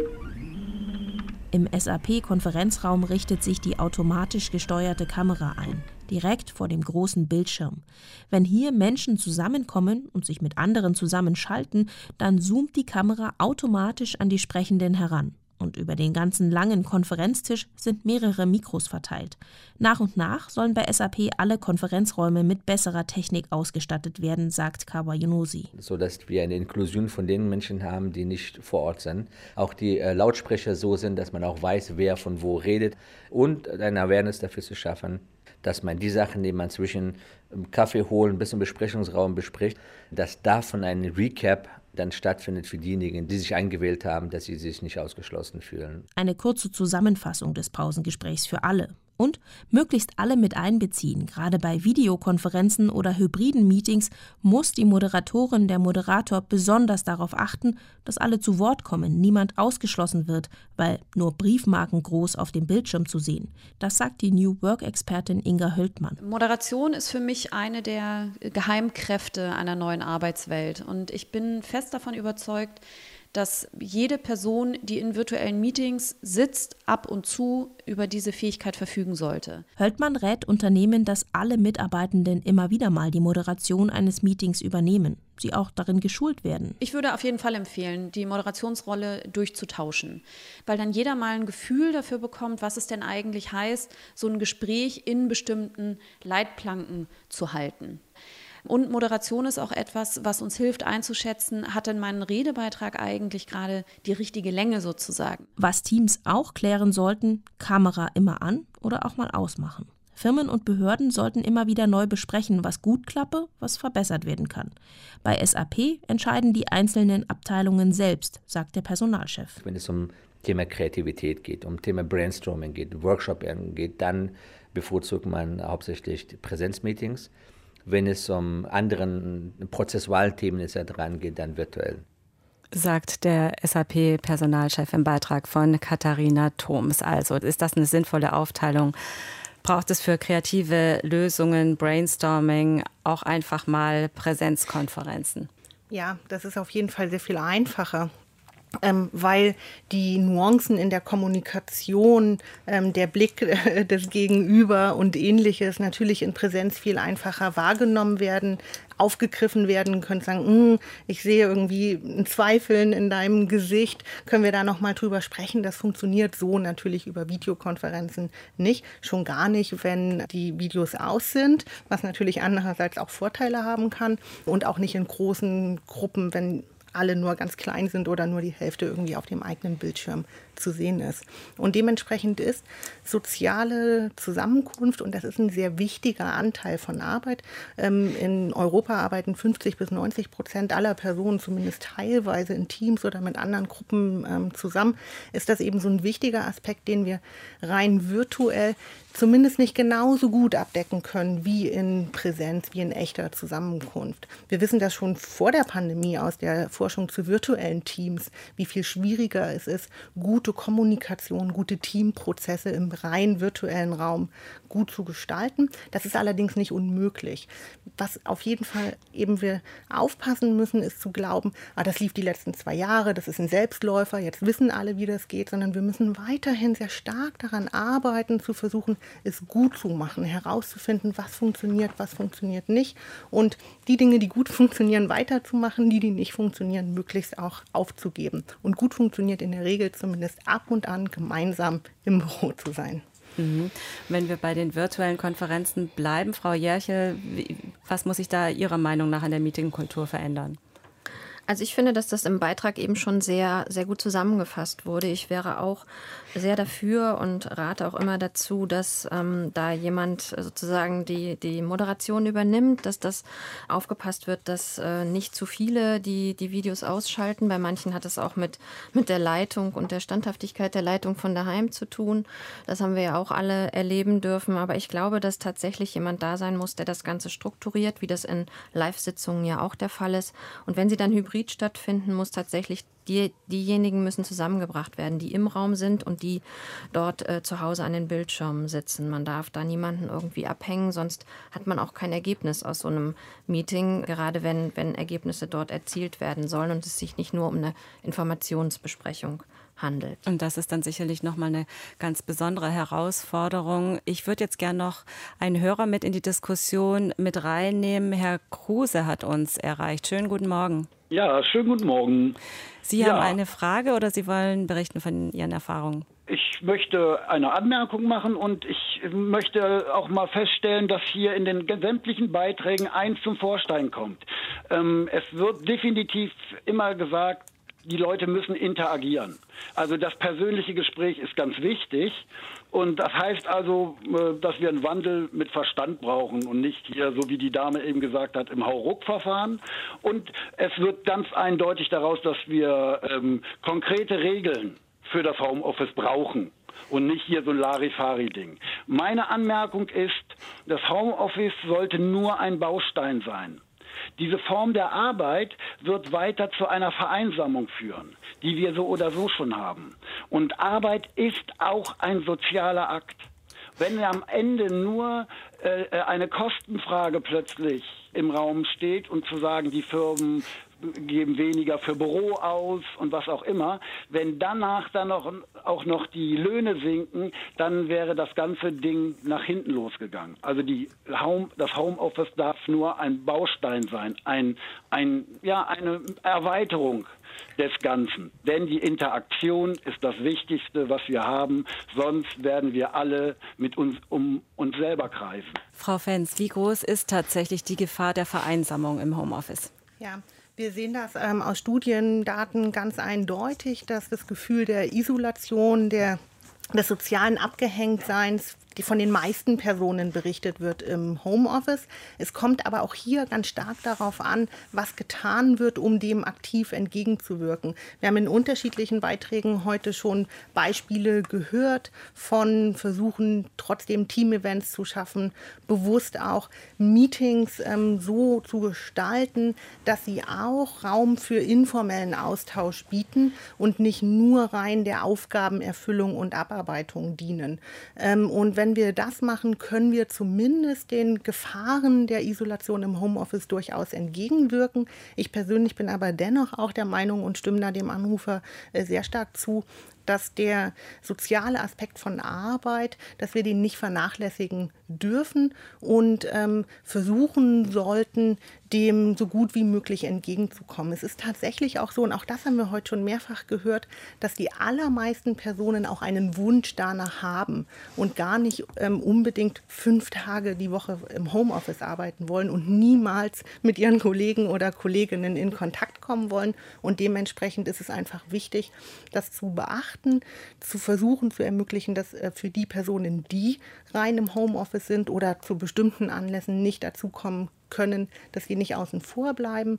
Im SAP-Konferenzraum richtet sich die automatisch gesteuerte Kamera ein, direkt vor dem großen Bildschirm. Wenn hier Menschen zusammenkommen und sich mit anderen zusammenschalten, dann zoomt die Kamera automatisch an die Sprechenden heran. Und über den ganzen langen Konferenztisch sind mehrere Mikros verteilt. Nach und nach sollen bei SAP alle Konferenzräume mit besserer Technik ausgestattet werden, sagt Kawa Yunosi. Sodass wir eine Inklusion von den Menschen haben, die nicht vor Ort sind. Auch die Lautsprecher so sind, dass man auch weiß, wer von wo redet. Und eine Awareness dafür zu schaffen, dass man die Sachen, die man zwischen Kaffee holen bis im Besprechungsraum bespricht, dass davon ein Recap dann stattfindet für diejenigen, die sich eingewählt haben, dass sie sich nicht ausgeschlossen fühlen. Eine kurze Zusammenfassung des Pausengesprächs für alle. Und möglichst alle mit einbeziehen. Gerade bei Videokonferenzen oder hybriden Meetings muss die Moderatorin, der Moderator besonders darauf achten, dass alle zu Wort kommen, niemand ausgeschlossen wird, weil nur Briefmarken groß auf dem Bildschirm zu sehen. Das sagt die New Work-Expertin Inga Höldmann. Moderation ist für mich eine der Geheimkräfte einer neuen Arbeitswelt. Und ich bin fest davon überzeugt, dass jede Person, die in virtuellen Meetings sitzt, ab und zu über diese Fähigkeit verfügen sollte. Höldmann rät Unternehmen, dass alle Mitarbeitenden immer wieder mal die Moderation eines Meetings übernehmen, sie auch darin geschult werden. Ich würde auf jeden Fall empfehlen, die Moderationsrolle durchzutauschen, weil dann jeder mal ein Gefühl dafür bekommt, was es denn eigentlich heißt, so ein Gespräch in bestimmten Leitplanken zu halten. Und Moderation ist auch etwas, was uns hilft einzuschätzen, hat denn mein Redebeitrag eigentlich gerade die richtige Länge sozusagen. Was Teams auch klären sollten, Kamera immer an oder auch mal ausmachen. Firmen und Behörden sollten immer wieder neu besprechen, was gut klappe, was verbessert werden kann. Bei SAP entscheiden die einzelnen Abteilungen selbst, sagt der Personalchef. Wenn es um Thema Kreativität geht, um Thema Brainstorming geht, Workshop geht, dann bevorzugt man hauptsächlich Präsenzmeetings. Wenn es um anderen prozessualen Themen etc. geht, dann virtuell. Sagt der SAP-Personalchef im Beitrag von Katharina Thoms. Also ist das eine sinnvolle Aufteilung? Braucht es für kreative Lösungen, Brainstorming, auch einfach mal Präsenzkonferenzen? Ja, das ist auf jeden Fall sehr viel einfacher. Weil die Nuancen in der Kommunikation, der Blick des Gegenüber und Ähnliches natürlich in Präsenz viel einfacher wahrgenommen werden, aufgegriffen werden, können sagen, ich sehe irgendwie ein Zweifeln in deinem Gesicht, können wir da nochmal drüber sprechen? Das funktioniert so natürlich über Videokonferenzen nicht, schon gar nicht, wenn die Videos aus sind, was natürlich andererseits auch Vorteile haben kann und auch nicht in großen Gruppen, wenn alle nur ganz klein sind oder nur die Hälfte irgendwie auf dem eigenen Bildschirm zu sehen ist. Und dementsprechend ist soziale Zusammenkunft, und das ist ein sehr wichtiger Anteil von Arbeit, in Europa arbeiten 50-90% aller Personen zumindest teilweise in Teams oder mit anderen Gruppen zusammen, ist das eben so ein wichtiger Aspekt, den wir rein virtuell zumindest nicht genauso gut abdecken können wie in Präsenz, wie in echter Zusammenkunft. Wir wissen das schon vor der Pandemie aus der Forschung zu virtuellen Teams, wie viel schwieriger es ist, gute Kommunikation, gute Teamprozesse im rein virtuellen Raum gut zu gestalten. Das ist allerdings nicht unmöglich. Was auf jeden Fall eben wir aufpassen müssen, ist zu glauben, das lief die letzten 2 Jahre, das ist ein Selbstläufer, jetzt wissen alle, wie das geht, sondern wir müssen weiterhin sehr stark daran arbeiten, zu versuchen, es gut zu machen, herauszufinden, was funktioniert nicht und die Dinge, die gut funktionieren, weiterzumachen, die nicht funktionieren, möglichst auch aufzugeben. Und gut funktioniert in der Regel zumindest ab und an gemeinsam im Büro zu sein. Wenn wir bei den virtuellen Konferenzen bleiben, Frau Järchel, was muss sich da Ihrer Meinung nach an der Meetingkultur verändern? Also ich finde, dass das im Beitrag eben schon sehr, sehr gut zusammengefasst wurde. Ich wäre auch sehr dafür und rate auch immer dazu, dass da jemand sozusagen die Moderation übernimmt, dass das aufgepasst wird, dass nicht zu viele die Videos ausschalten. Bei manchen hat es auch mit der Leitung und der Standhaftigkeit der Leitung von daheim zu tun. Das haben wir ja auch alle erleben dürfen. Aber ich glaube, dass tatsächlich jemand da sein muss, der das Ganze strukturiert, wie das in Live-Sitzungen ja auch der Fall ist. Und wenn sie dann hybrid stattfinden, muss tatsächlich diejenigen müssen zusammengebracht werden, die im Raum sind und die dort zu Hause an den Bildschirmen sitzen. Man darf da niemanden irgendwie abhängen, sonst hat man auch kein Ergebnis aus so einem Meeting, gerade wenn Ergebnisse dort erzielt werden sollen und es sich nicht nur um eine Informationsbesprechung handelt. Und das ist dann sicherlich nochmal eine ganz besondere Herausforderung. Ich würde jetzt gerne noch einen Hörer mit in die Diskussion mit reinnehmen. Herr Kruse hat uns erreicht. Schönen guten Morgen. Ja, schönen guten Morgen. Sie haben eine Frage oder Sie wollen berichten von Ihren Erfahrungen? Ich möchte eine Anmerkung machen und ich möchte auch mal feststellen, dass hier in den sämtlichen Beiträgen eins zum Vorschein kommt. Es wird definitiv immer gesagt, die Leute müssen interagieren. Also das persönliche Gespräch ist ganz wichtig. Und das heißt also, dass wir einen Wandel mit Verstand brauchen und nicht hier, so wie die Dame eben gesagt hat, im Hauruck-Verfahren. Und es wird ganz eindeutig daraus, dass wir konkrete Regeln für das Homeoffice brauchen und nicht hier so ein Larifari-Ding. Meine Anmerkung ist, das Homeoffice sollte nur ein Baustein sein. Diese Form der Arbeit wird weiter zu einer Vereinsamung führen, die wir so oder so schon haben. Und Arbeit ist auch ein sozialer Akt. Wenn am Ende nur eine Kostenfrage plötzlich im Raum steht und zu sagen, die Firmen geben weniger für Büro aus und was auch immer. Wenn danach dann auch noch die Löhne sinken, dann wäre das ganze Ding nach hinten losgegangen. Also das Homeoffice darf nur ein Baustein sein, eine Erweiterung des Ganzen. Denn die Interaktion ist das Wichtigste, was wir haben. Sonst werden wir alle mit uns um uns selber kreisen. Frau Fenz, wie groß ist tatsächlich die Gefahr der Vereinsamung im Homeoffice? Ja, wir sehen das aus Studiendaten ganz eindeutig, dass das Gefühl der Isolation, des sozialen Abgehängtseins, die von den meisten Personen berichtet wird im Homeoffice. Es kommt aber auch hier ganz stark darauf an, was getan wird, um dem aktiv entgegenzuwirken. Wir haben in unterschiedlichen Beiträgen heute schon Beispiele gehört von Versuchen, trotzdem Team-Events zu schaffen, bewusst auch Meetings so zu gestalten, dass sie auch Raum für informellen Austausch bieten und nicht nur rein der Aufgabenerfüllung und Abarbeitung dienen. Und wenn wir das machen, können wir zumindest den Gefahren der Isolation im Homeoffice durchaus entgegenwirken. Ich persönlich bin aber dennoch auch der Meinung und stimme da dem Anrufer sehr stark zu, dass der soziale Aspekt von Arbeit, dass wir den nicht vernachlässigen dürfen und versuchen sollten, dem so gut wie möglich entgegenzukommen. Es ist tatsächlich auch so, und auch das haben wir heute schon mehrfach gehört, dass die allermeisten Personen auch einen Wunsch danach haben und gar nicht unbedingt 5 Tage die Woche im Homeoffice arbeiten wollen und niemals mit ihren Kollegen oder Kolleginnen in Kontakt kommen wollen. Und dementsprechend ist es einfach wichtig, das zu beachten, zu versuchen zu ermöglichen, dass für die Personen, die rein im Homeoffice sind oder zu bestimmten Anlässen nicht dazukommen können, dass sie nicht außen vor bleiben,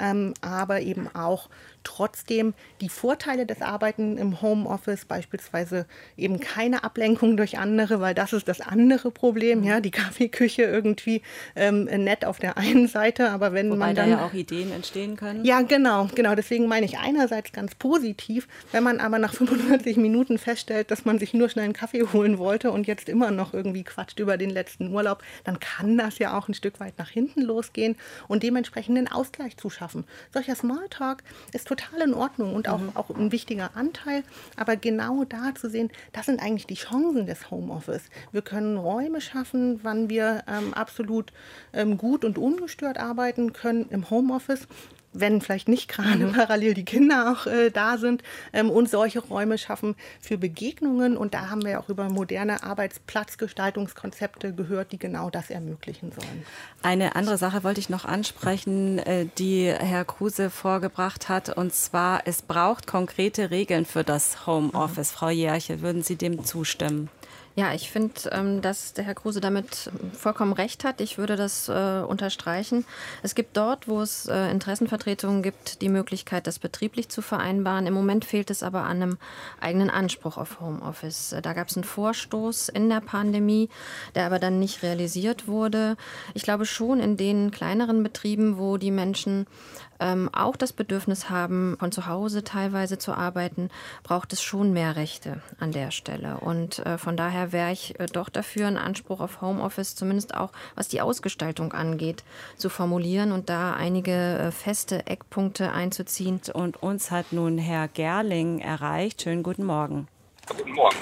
aber eben auch trotzdem die Vorteile des Arbeiten im Homeoffice, beispielsweise eben keine Ablenkung durch andere, weil das ist das andere Problem, ja, die Kaffeeküche irgendwie nett auf der einen Seite, aber wenn Wobei man dann... da ja auch Ideen entstehen können. Ja, genau, deswegen meine ich einerseits ganz positiv, wenn man aber nach 45 Minuten feststellt, dass man sich nur schnell einen Kaffee holen wollte und jetzt immer noch irgendwie quatscht über den letzten Urlaub, dann kann das ja auch ein Stück weit nach hinten losgehen und dementsprechend einen Ausgleich zu schaffen. Solcher Smalltalk ist total in Ordnung und auch ein wichtiger Anteil, aber genau da zu sehen, das sind eigentlich die Chancen des Homeoffice. Wir können Räume schaffen, wann wir absolut gut und ungestört arbeiten können im Homeoffice, wenn vielleicht nicht gerade parallel die Kinder auch da sind, und solche Räume schaffen für Begegnungen. Und da haben wir auch über moderne Arbeitsplatzgestaltungskonzepte gehört, die genau das ermöglichen sollen. Eine andere Sache wollte ich noch ansprechen, die Herr Kruse vorgebracht hat. Und zwar, es braucht konkrete Regeln für das Homeoffice. Frau Järche, würden Sie dem zustimmen? Ja, ich finde, dass der Herr Kruse damit vollkommen recht hat. Ich würde das unterstreichen. Es gibt dort, wo es Interessenvertretungen gibt, die Möglichkeit, das betrieblich zu vereinbaren. Im Moment fehlt es aber an einem eigenen Anspruch auf Homeoffice. Da gab es einen Vorstoß in der Pandemie, der aber dann nicht realisiert wurde. Ich glaube schon in den kleineren Betrieben, wo die Menschen auch das Bedürfnis haben, von zu Hause teilweise zu arbeiten, braucht es schon mehr Rechte an der Stelle. Und von daher wäre ich doch dafür, einen Anspruch auf Homeoffice, zumindest auch was die Ausgestaltung angeht, zu formulieren und da einige feste Eckpunkte einzuziehen. Und uns hat nun Herr Gerling erreicht. Schönen guten Morgen. Guten Morgen.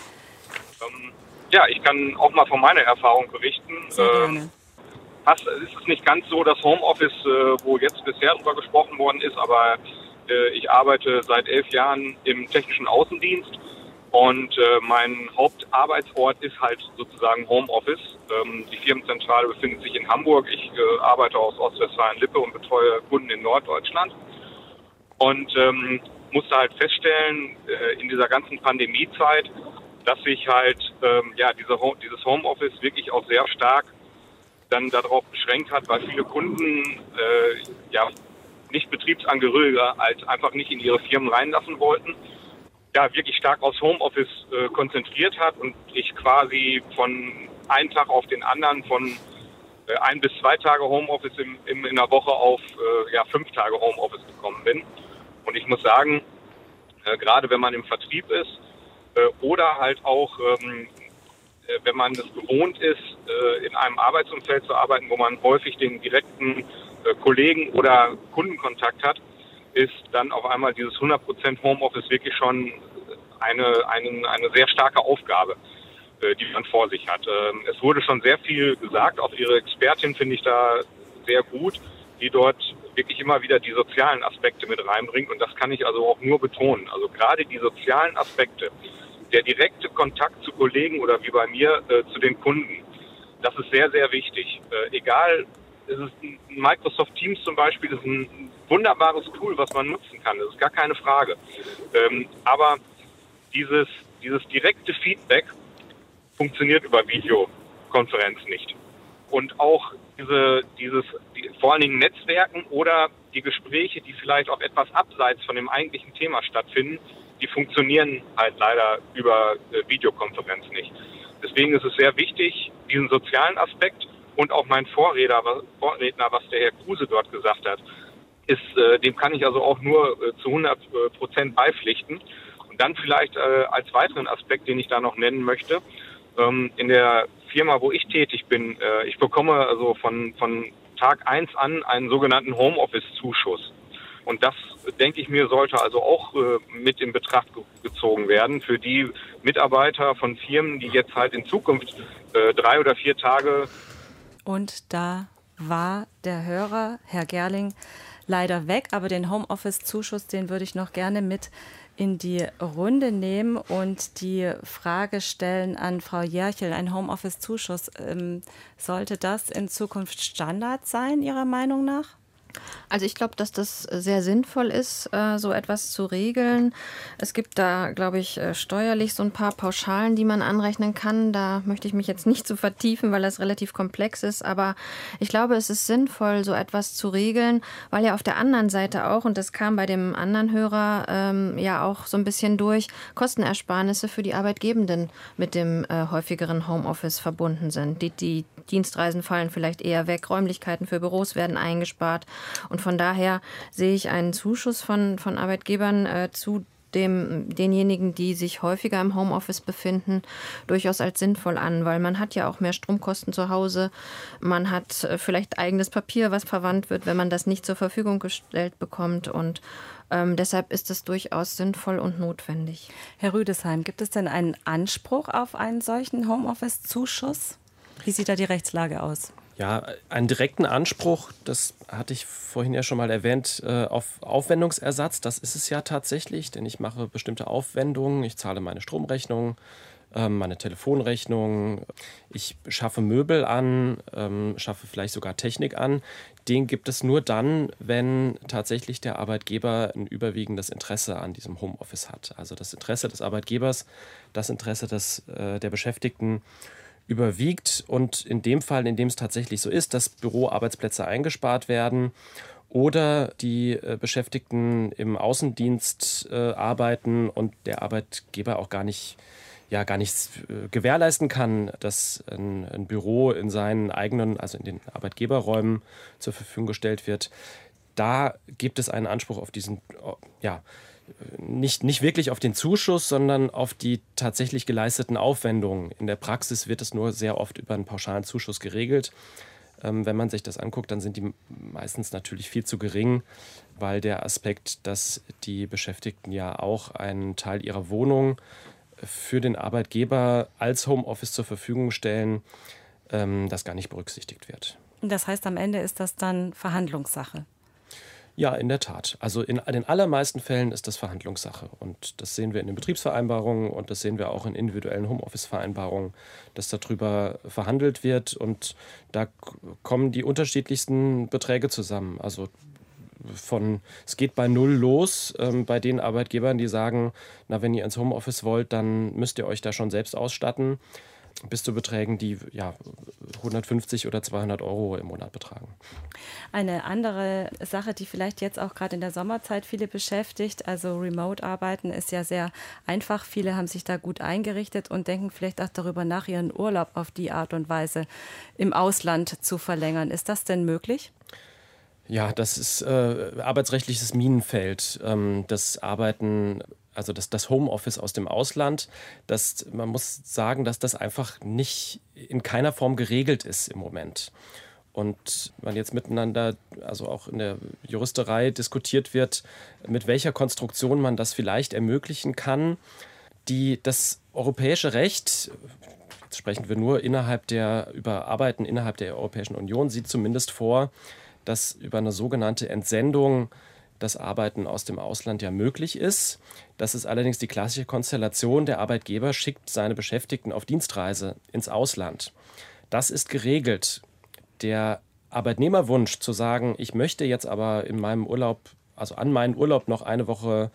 Ja, ich kann auch mal von meiner Erfahrung berichten. Sehr gerne. Es ist nicht ganz so das Homeoffice, wo jetzt bisher drüber gesprochen worden ist, aber ich arbeite seit 11 Jahren im technischen Außendienst und mein Hauptarbeitsort ist halt sozusagen Homeoffice. Die Firmenzentrale befindet sich in Hamburg. Ich arbeite aus Ostwestfalen-Lippe und betreue Kunden in Norddeutschland und musste halt feststellen, in dieser ganzen Pandemiezeit, dass sich halt dieses Homeoffice wirklich auch sehr stark dann darauf beschränkt hat, weil viele Kunden nicht Betriebsangehörige halt einfach nicht in ihre Firmen reinlassen wollten, ja wirklich stark aufs Homeoffice konzentriert hat und ich quasi von einem Tag auf den anderen von 1 bis 2 Tage Homeoffice in der Woche auf 5 Tage Homeoffice gekommen bin. Und ich muss sagen, gerade wenn man im Vertrieb ist oder halt auch wenn man es gewohnt ist, in einem Arbeitsumfeld zu arbeiten, wo man häufig den direkten Kollegen oder Kundenkontakt hat, ist dann auf einmal dieses 100% Homeoffice wirklich schon eine sehr starke Aufgabe, die man vor sich hat. Es wurde schon sehr viel gesagt, auch Ihre Expertin finde ich da sehr gut, die dort wirklich immer wieder die sozialen Aspekte mit reinbringt, und das kann ich also auch nur betonen. Also gerade die sozialen Aspekte, der direkte Kontakt zu Kollegen oder wie bei mir zu den Kunden, das ist sehr, sehr wichtig. Egal, es ist Microsoft Teams zum Beispiel, ist ein wunderbares Tool, was man nutzen kann, das ist gar keine Frage. Aber dieses direkte Feedback funktioniert über Videokonferenz nicht. Und auch vor allen Dingen Netzwerken oder die Gespräche, die vielleicht auch etwas abseits von dem eigentlichen Thema stattfinden, die funktionieren halt leider über Videokonferenz nicht. Deswegen ist es sehr wichtig, diesen sozialen Aspekt, und auch mein Vorredner, was der Herr Kruse dort gesagt hat, dem kann ich also auch nur zu 100% beipflichten. Und dann vielleicht als weiteren Aspekt, den ich da noch nennen möchte, in der Firma, wo ich tätig bin, ich bekomme also von Tag 1 an einen sogenannten Homeoffice-Zuschuss. Und das, denke ich mir, sollte also auch mit in Betracht gezogen werden für die Mitarbeiter von Firmen, die jetzt halt in Zukunft 3 oder 4 Tage... Und da war der Hörer, Herr Gerling, leider weg, aber den Homeoffice-Zuschuss, den würde ich noch gerne mit in die Runde nehmen und die Frage stellen an Frau Järchel. Ein Homeoffice-Zuschuss, sollte das in Zukunft Standard sein, Ihrer Meinung nach? Also ich glaube, dass das sehr sinnvoll ist, so etwas zu regeln. Es gibt da, glaube ich, steuerlich so ein paar Pauschalen, die man anrechnen kann. Da möchte ich mich jetzt nicht zu vertiefen, weil das relativ komplex ist. Aber ich glaube, es ist sinnvoll, so etwas zu regeln, weil ja auf der anderen Seite auch, und das kam bei dem anderen Hörer ja auch so ein bisschen durch, Kostenersparnisse für die Arbeitgebenden mit dem häufigeren Homeoffice verbunden sind. Die Dienstreisen fallen vielleicht eher weg, Räumlichkeiten für Büros werden eingespart. Und von daher sehe ich einen Zuschuss von Arbeitgebern zu denjenigen, die sich häufiger im Homeoffice befinden, durchaus als sinnvoll an, weil man hat ja auch mehr Stromkosten zu Hause. Man hat vielleicht eigenes Papier, was verwandt wird, wenn man das nicht zur Verfügung gestellt bekommt. Und deshalb ist es durchaus sinnvoll und notwendig. Herr Rüdesheim, gibt es denn einen Anspruch auf einen solchen Homeoffice-Zuschuss? Wie sieht da die Rechtslage aus? Ja, einen direkten Anspruch, das hatte ich vorhin ja schon mal erwähnt, auf Aufwendungsersatz, das ist es ja tatsächlich, denn ich mache bestimmte Aufwendungen, ich zahle meine Stromrechnung, meine Telefonrechnung, ich schaffe Möbel an, schaffe vielleicht sogar Technik an. Den gibt es nur dann, wenn tatsächlich der Arbeitgeber ein überwiegendes Interesse an diesem Homeoffice hat. Also das Interesse des Arbeitgebers, das Interesse der Beschäftigten überwiegt, und in dem Fall, in dem es tatsächlich so ist, dass Büroarbeitsplätze eingespart werden oder die Beschäftigten im Außendienst arbeiten und der Arbeitgeber auch gar nichts gewährleisten kann, dass ein Büro in seinen eigenen, also in den Arbeitgeberräumen zur Verfügung gestellt wird, da gibt es einen Anspruch auf diesen, nicht wirklich auf den Zuschuss, sondern auf die tatsächlich geleisteten Aufwendungen. In der Praxis wird es nur sehr oft über einen pauschalen Zuschuss geregelt. Wenn man sich das anguckt, dann sind die meistens natürlich viel zu gering, weil der Aspekt, dass die Beschäftigten ja auch einen Teil ihrer Wohnung für den Arbeitgeber als Homeoffice zur Verfügung stellen, das gar nicht berücksichtigt wird. Das heißt, am Ende ist das dann Verhandlungssache? Ja, in der Tat. Also in den allermeisten Fällen ist das Verhandlungssache. Und das sehen wir in den Betriebsvereinbarungen und das sehen wir auch in individuellen Homeoffice-Vereinbarungen, dass darüber verhandelt wird. Und da kommen die unterschiedlichsten Beträge zusammen. Also es geht bei 0 los bei den Arbeitgebern, die sagen, na, wenn ihr ins Homeoffice wollt, dann müsst ihr euch da schon selbst ausstatten, bis zu Beträgen, die 150 oder 200 Euro im Monat betragen. Eine andere Sache, die vielleicht jetzt auch gerade in der Sommerzeit viele beschäftigt, also Remote-Arbeiten ist ja sehr einfach. Viele haben sich da gut eingerichtet und denken vielleicht auch darüber nach, ihren Urlaub auf die Art und Weise im Ausland zu verlängern. Ist das denn möglich? Ja, das ist arbeitsrechtliches Minenfeld. Das Arbeiten, also das Homeoffice aus dem Ausland, man muss sagen, dass das einfach nicht in keiner Form geregelt ist im Moment. und man jetzt miteinander, also auch in der Juristerei diskutiert wird, mit welcher Konstruktion man das vielleicht ermöglichen kann. Das europäische Recht, jetzt sprechen wir nur über Arbeiten innerhalb der Europäischen Union, sieht zumindest vor, dass über eine sogenannte Entsendung das Arbeiten aus dem Ausland ja möglich ist. Das ist allerdings die klassische Konstellation. Der Arbeitgeber schickt seine Beschäftigten auf Dienstreise ins Ausland. Das ist geregelt. Der Arbeitnehmerwunsch zu sagen, ich möchte jetzt aber in meinem Urlaub, also an meinen Urlaub noch eine Woche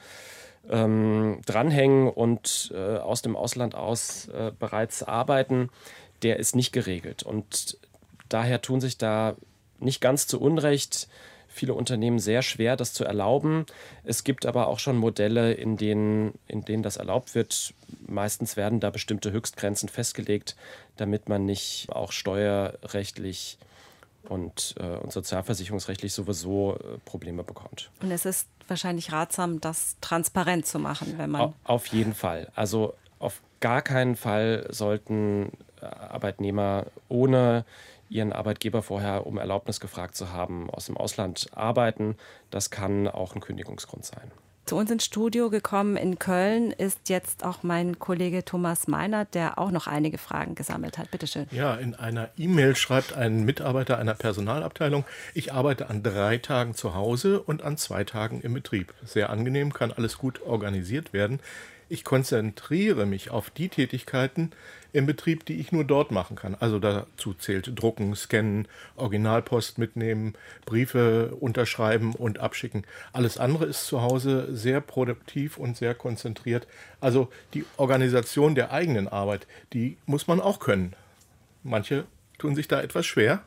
dranhängen und aus dem Ausland aus bereits arbeiten, der ist nicht geregelt. Und daher tun sich da nicht ganz zu Unrecht viele Unternehmen sehr schwer, das zu erlauben. Es gibt aber auch schon Modelle, in denen das erlaubt wird. Meistens werden da bestimmte Höchstgrenzen festgelegt, damit man nicht auch steuerrechtlich und sozialversicherungsrechtlich sowieso Probleme bekommt. Und es ist wahrscheinlich ratsam, das transparent zu machen, wenn man... Auf jeden Fall. Also auf gar keinen Fall sollten Arbeitnehmer ohne ihren Arbeitgeber vorher um Erlaubnis gefragt zu haben, aus dem Ausland arbeiten. Das kann auch ein Kündigungsgrund sein. Zu uns ins Studio gekommen in Köln ist jetzt auch mein Kollege Thomas Meinert, der auch noch einige Fragen gesammelt hat. Bitte schön. Ja, in einer E-Mail schreibt ein Mitarbeiter einer Personalabteilung: Ich arbeite an 3 Tagen zu Hause und an 2 Tagen im Betrieb. Sehr angenehm, kann alles gut organisiert werden. Ich konzentriere mich auf die Tätigkeiten im Betrieb, die ich nur dort machen kann. Also dazu zählt Drucken, Scannen, Originalpost mitnehmen, Briefe unterschreiben und abschicken. Alles andere ist zu Hause sehr produktiv und sehr konzentriert. Also die Organisation der eigenen Arbeit, die muss man auch können. Manche tun sich da etwas schwer.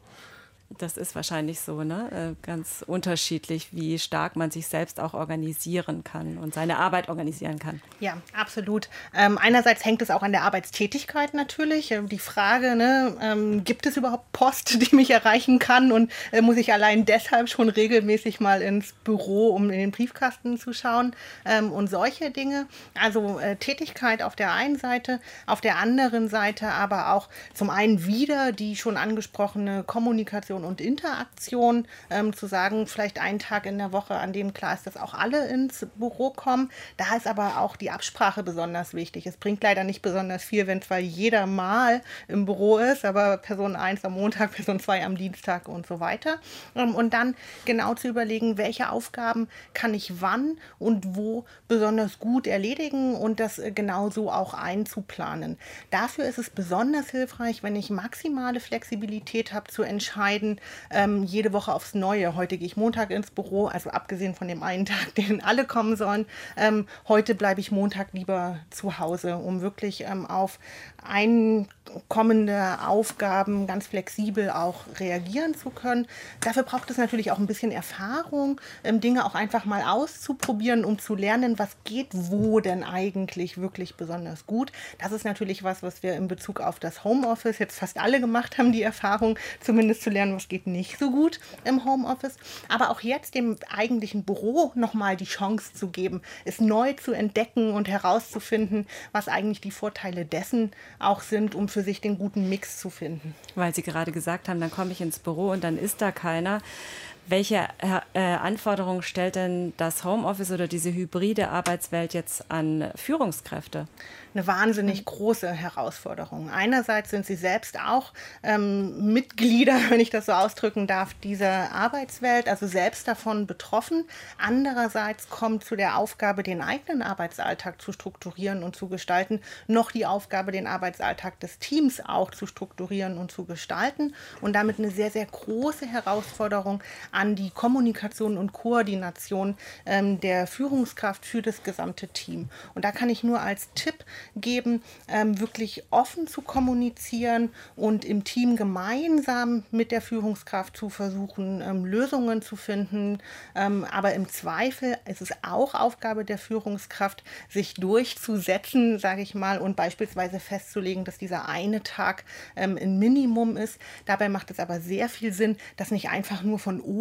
Das ist wahrscheinlich so, ne? Ganz unterschiedlich, wie stark man sich selbst auch organisieren kann und seine Arbeit organisieren kann. Ja, absolut. Einerseits hängt es auch an der Arbeitstätigkeit natürlich. Die Frage, ne, gibt es überhaupt Post, die mich erreichen kann, und muss ich allein deshalb schon regelmäßig mal ins Büro, um in den Briefkasten zu schauen, und solche Dinge. Also Tätigkeit auf der einen Seite, auf der anderen Seite aber auch zum einen wieder die schon angesprochene Kommunikation und Interaktion, zu sagen, vielleicht einen Tag in der Woche, an dem klar ist, dass auch alle ins Büro kommen. Da ist aber auch die Absprache besonders wichtig. Es bringt leider nicht besonders viel, wenn zwar jeder mal im Büro ist, aber Person 1 am Montag, Person 2 am Dienstag und so weiter. Und dann genau zu überlegen, welche Aufgaben kann ich wann und wo besonders gut erledigen und das genauso auch einzuplanen. Dafür ist es besonders hilfreich, wenn ich maximale Flexibilität habe, zu entscheiden, jede Woche aufs Neue. Heute gehe ich Montag ins Büro, also abgesehen von dem einen Tag, den alle kommen sollen. Heute bleibe ich Montag lieber zu Hause, um wirklich auf einkommende Aufgaben ganz flexibel auch reagieren zu können. Dafür braucht es natürlich auch ein bisschen Erfahrung, Dinge auch einfach mal auszuprobieren, um zu lernen, was geht wo denn eigentlich wirklich besonders gut. Das ist natürlich was wir in Bezug auf das Homeoffice jetzt fast alle gemacht haben, die Erfahrung, zumindest zu lernen, was geht nicht so gut im Homeoffice. Aber auch jetzt dem eigentlichen Büro nochmal die Chance zu geben, es neu zu entdecken und herauszufinden, was eigentlich die Vorteile dessen auch sind, um für sich den guten Mix zu finden. Weil Sie gerade gesagt haben, dann komme ich ins Büro und dann ist da keiner. Welche Anforderungen stellt denn das Homeoffice oder diese hybride Arbeitswelt jetzt an Führungskräfte? Eine wahnsinnig große Herausforderung. Einerseits sind sie selbst auch Mitglieder, wenn ich das so ausdrücken darf, dieser Arbeitswelt, also selbst davon betroffen. Andererseits kommt zu der Aufgabe, den eigenen Arbeitsalltag zu strukturieren und zu gestalten, noch die Aufgabe, den Arbeitsalltag des Teams auch zu strukturieren und zu gestalten. Und damit eine sehr, sehr große Herausforderung an die Kommunikation und Koordination der Führungskraft für das gesamte Team. Und da kann ich nur als Tipp geben, wirklich offen zu kommunizieren und im Team gemeinsam mit der Führungskraft zu versuchen, Lösungen zu finden. Aber im Zweifel ist es auch Aufgabe der Führungskraft, sich durchzusetzen, sage ich mal, und beispielsweise festzulegen, dass dieser eine Tag ein Minimum ist. Dabei macht es aber sehr viel Sinn, das nicht einfach nur von oben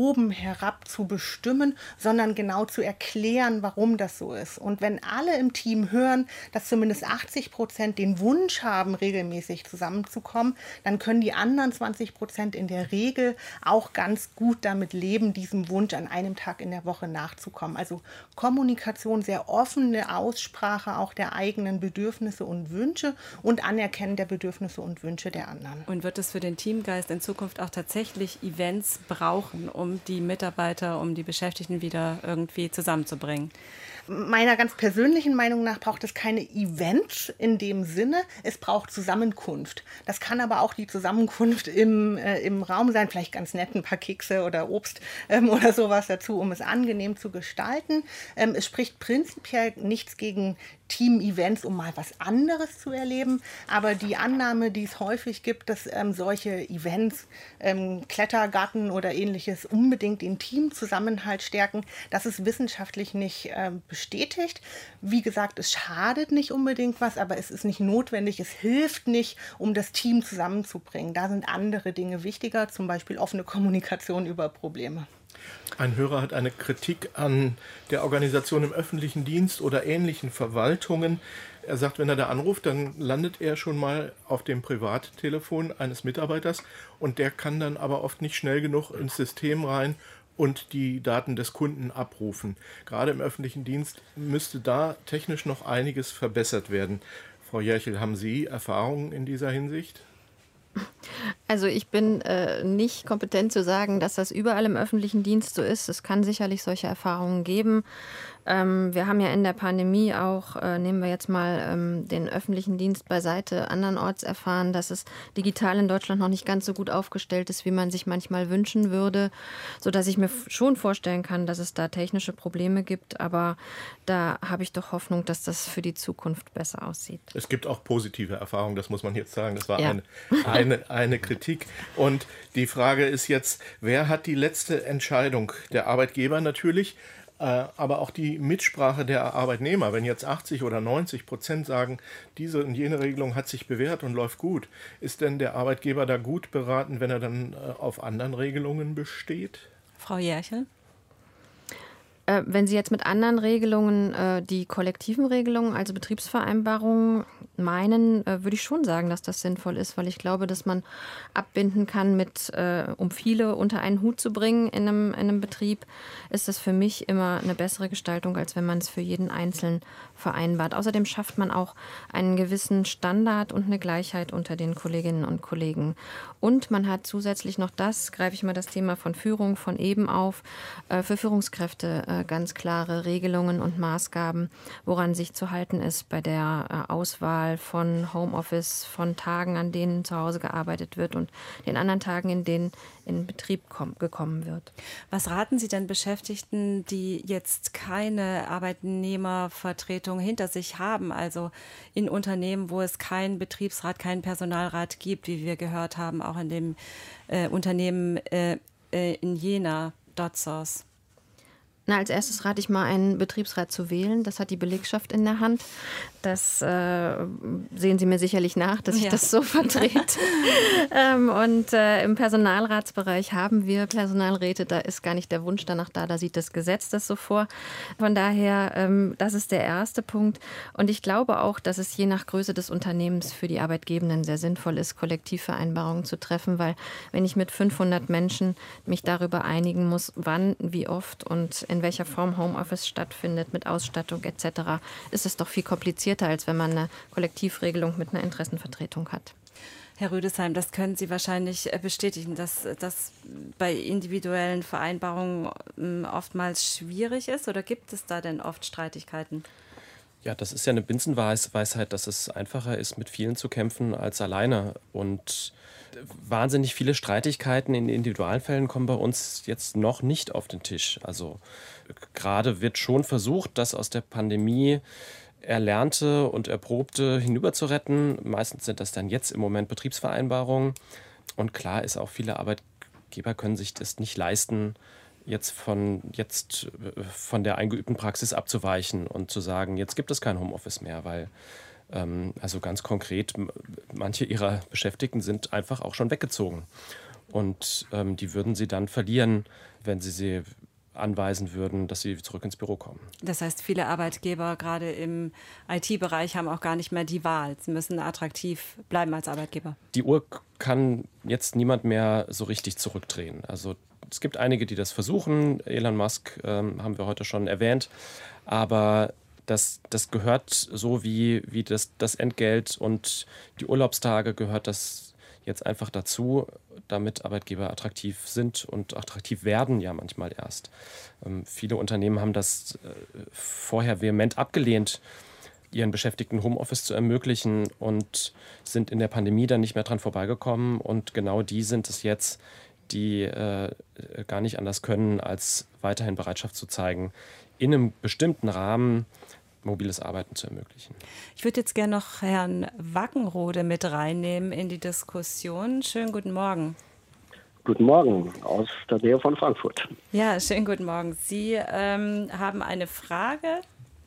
oben herab zu bestimmen, sondern genau zu erklären, warum das so ist. Und wenn alle im Team hören, dass zumindest 80% den Wunsch haben, regelmäßig zusammenzukommen, dann können die anderen 20% in der Regel auch ganz gut damit leben, diesem Wunsch an einem Tag in der Woche nachzukommen. Also Kommunikation, sehr offene Aussprache auch der eigenen Bedürfnisse und Wünsche und Anerkennen der Bedürfnisse und Wünsche der anderen. Und wird es für den Teamgeist in Zukunft auch tatsächlich Events brauchen, um die Mitarbeiter, um die Beschäftigten wieder irgendwie zusammenzubringen? Meiner ganz persönlichen Meinung nach braucht es keine Events in dem Sinne, es braucht Zusammenkunft. Das kann aber auch die Zusammenkunft im Raum sein, vielleicht ganz nett ein paar Kekse oder Obst oder sowas dazu, um es angenehm zu gestalten. Es spricht prinzipiell nichts gegen Team-Events, um mal was anderes zu erleben. Aber die Annahme, die es häufig gibt, dass solche Events, Klettergarten oder ähnliches unbedingt den Teamzusammenhalt stärken, das ist wissenschaftlich nicht bestätigt. Wie gesagt, es schadet nicht unbedingt was, aber es ist nicht notwendig, es hilft nicht, um das Team zusammenzubringen. Da sind andere Dinge wichtiger, zum Beispiel offene Kommunikation über Probleme. Ein Hörer hat eine Kritik an der Organisation im öffentlichen Dienst oder ähnlichen Verwaltungen. Er sagt, wenn er da anruft, dann landet er schon mal auf dem Privattelefon eines Mitarbeiters und der kann dann aber oft nicht schnell genug ins System rein und die Daten des Kunden abrufen. Gerade im öffentlichen Dienst müsste da technisch noch einiges verbessert werden. Frau Jerchel, haben Sie Erfahrungen in dieser Hinsicht? Also ich bin nicht kompetent zu sagen, dass das überall im öffentlichen Dienst so ist. Es kann sicherlich solche Erfahrungen geben. Wir haben ja in der Pandemie auch, nehmen wir jetzt mal den öffentlichen Dienst beiseite, andernorts erfahren, dass es digital in Deutschland noch nicht ganz so gut aufgestellt ist, wie man sich manchmal wünschen würde, sodass ich mir schon vorstellen kann, dass es da technische Probleme gibt. Aber da habe ich doch Hoffnung, dass das für die Zukunft besser aussieht. Es gibt auch positive Erfahrungen, das muss man jetzt sagen. Das war eine Kritik. Und die Frage ist jetzt, wer hat die letzte Entscheidung? Der Arbeitgeber natürlich, aber auch die Mitsprache der Arbeitnehmer. Wenn jetzt 80 oder 90% sagen, diese und jene Regelung hat sich bewährt und läuft gut, ist denn der Arbeitgeber da gut beraten, wenn er dann auf anderen Regelungen besteht? Frau Jerchel? Wenn Sie jetzt mit anderen Regelungen die kollektiven Regelungen, also Betriebsvereinbarungen meinen, würde ich schon sagen, dass das sinnvoll ist, weil ich glaube, dass man abbinden kann, um viele unter einen Hut zu bringen in einem Betrieb, ist das für mich immer eine bessere Gestaltung, als wenn man es für jeden Einzelnen vereinbart. Außerdem schafft man auch einen gewissen Standard und eine Gleichheit unter den Kolleginnen und Kollegen. Und man hat zusätzlich noch greife ich mal das Thema von Führung von eben auf, für Führungskräfte ganz klare Regelungen und Maßgaben, woran sich zu halten ist bei der Auswahl von Homeoffice, von Tagen, an denen zu Hause gearbeitet wird und den anderen Tagen, in denen in Betrieb gekommen wird. Was raten Sie denn Beschäftigten, die jetzt keine Arbeitnehmervertretung hinter sich haben, also in Unternehmen, wo es keinen Betriebsrat, keinen Personalrat gibt, wie wir gehört haben, auch in dem Unternehmen in Jena, Dotzers? Als erstes rate ich mal, einen Betriebsrat zu wählen. Das hat die Belegschaft in der Hand. Das sehen Sie mir sicherlich nach, dass ich das so vertrete. Und im Personalratsbereich haben wir Personalräte. Da ist gar nicht der Wunsch danach da sieht das Gesetz das so vor. Von daher, das ist der erste Punkt. Und ich glaube auch, dass es je nach Größe des Unternehmens für die Arbeitgebenden sehr sinnvoll ist, Kollektivvereinbarungen zu treffen, weil wenn ich mit 500 Menschen mich darüber einigen muss, wann, wie oft und in welcher Form Homeoffice stattfindet, mit Ausstattung etc., ist es doch viel komplizierter, als wenn man eine Kollektivregelung mit einer Interessenvertretung hat. Herr Rüdesheim, das können Sie wahrscheinlich bestätigen, dass das bei individuellen Vereinbarungen oftmals schwierig ist, oder gibt es da denn oft Streitigkeiten? Ja, das ist ja eine Binsenweisheit, dass es einfacher ist, mit vielen zu kämpfen als alleine. Und wahnsinnig viele Streitigkeiten in Individualfällen kommen bei uns jetzt noch nicht auf den Tisch. Also gerade wird schon versucht, das aus der Pandemie Erlernte und Erprobte hinüberzuretten. Meistens sind das dann jetzt im Moment Betriebsvereinbarungen. Und klar ist auch, viele Arbeitgeber können sich das nicht leisten, jetzt von der eingeübten Praxis abzuweichen und zu sagen, jetzt gibt es kein Homeoffice mehr, weil also ganz konkret, manche ihrer Beschäftigten sind einfach auch schon weggezogen. Und die würden sie dann verlieren, wenn sie anweisen würden, dass sie zurück ins Büro kommen. Das heißt, viele Arbeitgeber, gerade im IT-Bereich, haben auch gar nicht mehr die Wahl. Sie müssen attraktiv bleiben als Arbeitgeber. Die Uhr kann jetzt niemand mehr so richtig zurückdrehen. Also es gibt einige, die das versuchen. Elon Musk haben wir heute schon erwähnt. Aber das gehört so wie das Entgelt und die Urlaubstage gehört das jetzt einfach dazu, damit Arbeitgeber attraktiv sind und attraktiv werden ja manchmal erst. Viele Unternehmen haben das vorher vehement abgelehnt, ihren Beschäftigten Homeoffice zu ermöglichen und sind in der Pandemie dann nicht mehr dran vorbeigekommen. Und genau die sind es jetzt, die gar nicht anders können, als weiterhin Bereitschaft zu zeigen, in einem bestimmten Rahmen mobiles Arbeiten zu ermöglichen. Ich würde jetzt gerne noch Herrn Wackenrode mit reinnehmen in die Diskussion. Schönen guten Morgen. Guten Morgen aus der Nähe von Frankfurt. Ja, schönen guten Morgen. Sie haben eine Frage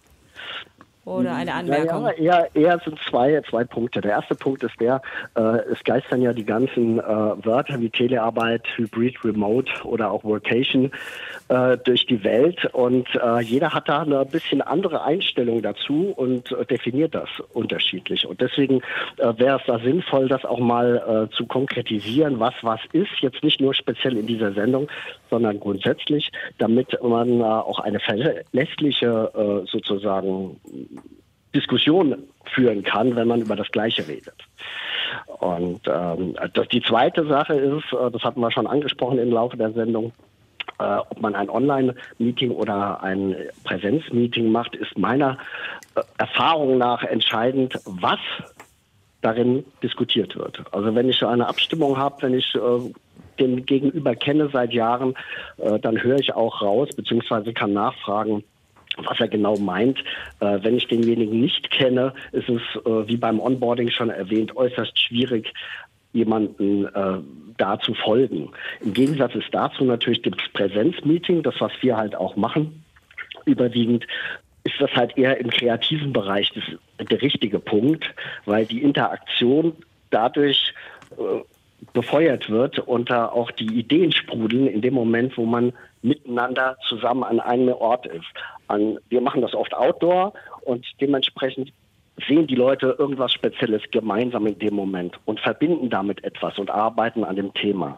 oder eine Anmerkung? Ja, eher sind zwei Punkte. Der erste Punkt ist es geistern ja die ganzen Wörter wie Telearbeit, Hybrid, Remote oder auch Workation durch die Welt und jeder hat da eine bisschen andere Einstellung dazu und definiert das unterschiedlich. Und deswegen wäre es da sinnvoll, das auch mal zu konkretisieren, was ist, jetzt nicht nur speziell in dieser Sendung, sondern grundsätzlich, damit man auch eine verlässliche sozusagen Diskussion führen kann, wenn man über das Gleiche redet. Und die zweite Sache ist, das hatten wir schon angesprochen im Laufe der Sendung, ob man ein Online-Meeting oder ein Präsenzmeeting macht, ist meiner Erfahrung nach entscheidend, was darin diskutiert wird. Also wenn ich so eine Abstimmung habe, wenn ich den Gegenüber kenne seit Jahren, dann höre ich auch raus, beziehungsweise kann nachfragen, was er genau meint. Wenn ich denjenigen nicht kenne, ist es, wie beim Onboarding schon erwähnt, äußerst schwierig, jemanden da zu folgen. Im Gegensatz ist dazu natürlich das Präsenzmeeting, das, was wir halt auch machen, überwiegend, ist das halt eher im kreativen Bereich der richtige Punkt, weil die Interaktion dadurch befeuert wird und da auch die Ideen sprudeln in dem Moment, wo man miteinander zusammen an einem Ort ist. Wir machen das oft outdoor und dementsprechend sehen die Leute irgendwas Spezielles gemeinsam in dem Moment und verbinden damit etwas und arbeiten an dem Thema.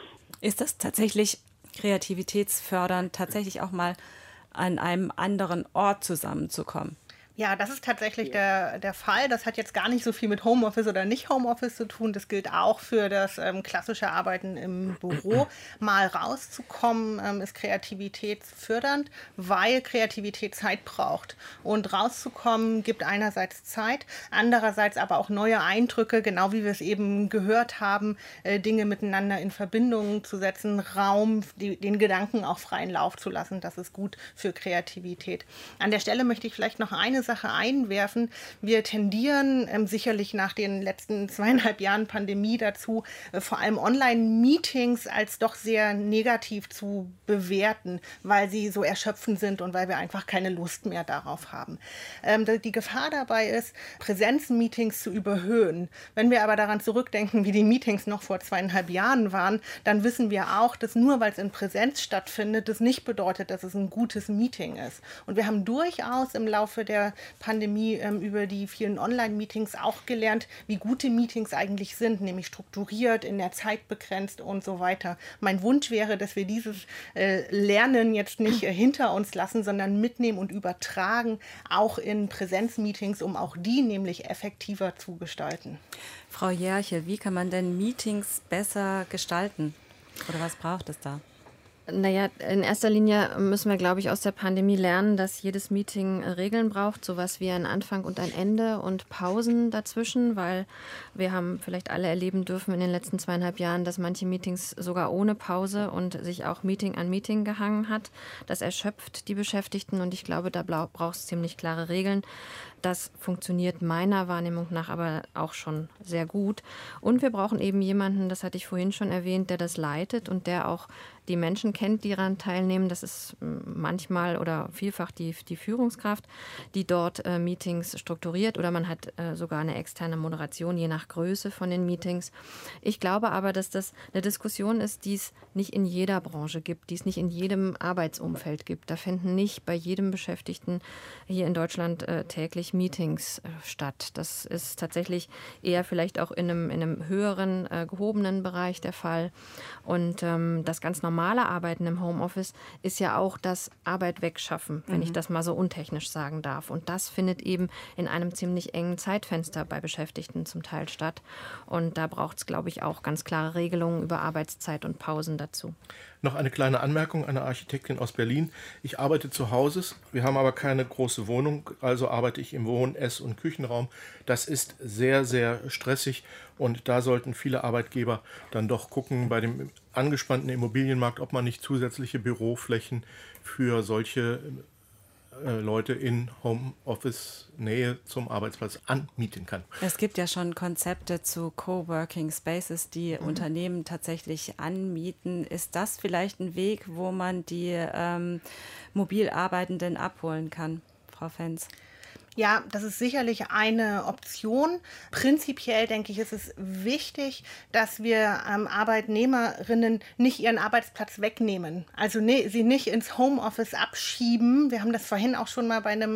Ist das tatsächlich kreativitätsfördernd, tatsächlich auch mal an einem anderen Ort zusammenzukommen? Ja, das ist tatsächlich der Fall. Das hat jetzt gar nicht so viel mit Homeoffice oder nicht Homeoffice zu tun. Das gilt auch für das klassische Arbeiten im Büro. Mal rauszukommen ist kreativitätsfördernd, weil Kreativität Zeit braucht. Und rauszukommen gibt einerseits Zeit, andererseits aber auch neue Eindrücke, genau wie wir es eben gehört haben, Dinge miteinander in Verbindung zu setzen, Raum, den Gedanken auch freien Lauf zu lassen. Das ist gut für Kreativität. An der Stelle möchte ich vielleicht noch eine Sache einwerfen. Wir tendieren sicherlich nach den letzten 2,5 Jahren Pandemie dazu, vor allem Online-Meetings als doch sehr negativ zu bewerten, weil sie so erschöpfend sind und weil wir einfach keine Lust mehr darauf haben. Die Gefahr dabei ist, Präsenzmeetings zu überhöhen. Wenn wir aber daran zurückdenken, wie die Meetings noch vor 2,5 Jahren waren, dann wissen wir auch, dass nur weil es in Präsenz stattfindet, das nicht bedeutet, dass es ein gutes Meeting ist. Und wir haben durchaus im Laufe der Pandemie über die vielen Online-Meetings auch gelernt, wie gute Meetings eigentlich sind, nämlich strukturiert, in der Zeit begrenzt und so weiter. Mein Wunsch wäre, dass wir dieses Lernen jetzt nicht hinter uns lassen, sondern mitnehmen und übertragen, auch in Präsenzmeetings, um auch die nämlich effektiver zu gestalten. Frau Järche, wie kann man denn Meetings besser gestalten? Oder was braucht es da? Naja, in erster Linie müssen wir, glaube ich, aus der Pandemie lernen, dass jedes Meeting Regeln braucht, sowas wie ein Anfang und ein Ende und Pausen dazwischen, weil wir haben vielleicht alle erleben dürfen in den letzten 2,5 Jahren, dass manche Meetings sogar ohne Pause und sich auch Meeting an Meeting gehangen hat. Das erschöpft die Beschäftigten und ich glaube, da braucht es ziemlich klare Regeln. Das funktioniert meiner Wahrnehmung nach aber auch schon sehr gut. Und wir brauchen eben jemanden, das hatte ich vorhin schon erwähnt, der das leitet und der auch die Menschen kennt, die daran teilnehmen. Das ist manchmal oder vielfach die Führungskraft, die dort Meetings strukturiert, oder man hat sogar eine externe Moderation, je nach Größe von den Meetings. Ich glaube aber, dass das eine Diskussion ist, die es nicht in jeder Branche gibt, die es nicht in jedem Arbeitsumfeld gibt. Da finden nicht bei jedem Beschäftigten hier in Deutschland täglich Meetings statt. Das ist tatsächlich eher vielleicht auch in einem höheren, gehobenen Bereich der Fall. Und das ganz normale Arbeiten im Homeoffice ist ja auch das Arbeit wegschaffen, wenn ich das mal so untechnisch sagen darf. Und das findet eben in einem ziemlich engen Zeitfenster bei Beschäftigten zum Teil statt. Und da braucht es, glaube ich, auch ganz klare Regelungen über Arbeitszeit und Pausen dazu. Noch eine kleine Anmerkung einer Architektin aus Berlin. Ich arbeite zu Hause, wir haben aber keine große Wohnung, also arbeite ich im Wohn-, Ess- und Küchenraum. Das ist sehr, sehr stressig und da sollten viele Arbeitgeber dann doch gucken bei dem angespannten Immobilienmarkt, ob man nicht zusätzliche Büroflächen für solche Leute in Homeoffice-Nähe zum Arbeitsplatz anmieten kann. Es gibt ja schon Konzepte zu Coworking Spaces, die Unternehmen tatsächlich anmieten. Ist das vielleicht ein Weg, wo man die mobil Arbeitenden abholen kann, Frau Fenz? Ja, das ist sicherlich eine Option. Prinzipiell denke ich, ist es wichtig, dass wir Arbeitnehmerinnen nicht ihren Arbeitsplatz wegnehmen. Also sie nicht ins Homeoffice abschieben. Wir haben das vorhin auch schon mal bei einem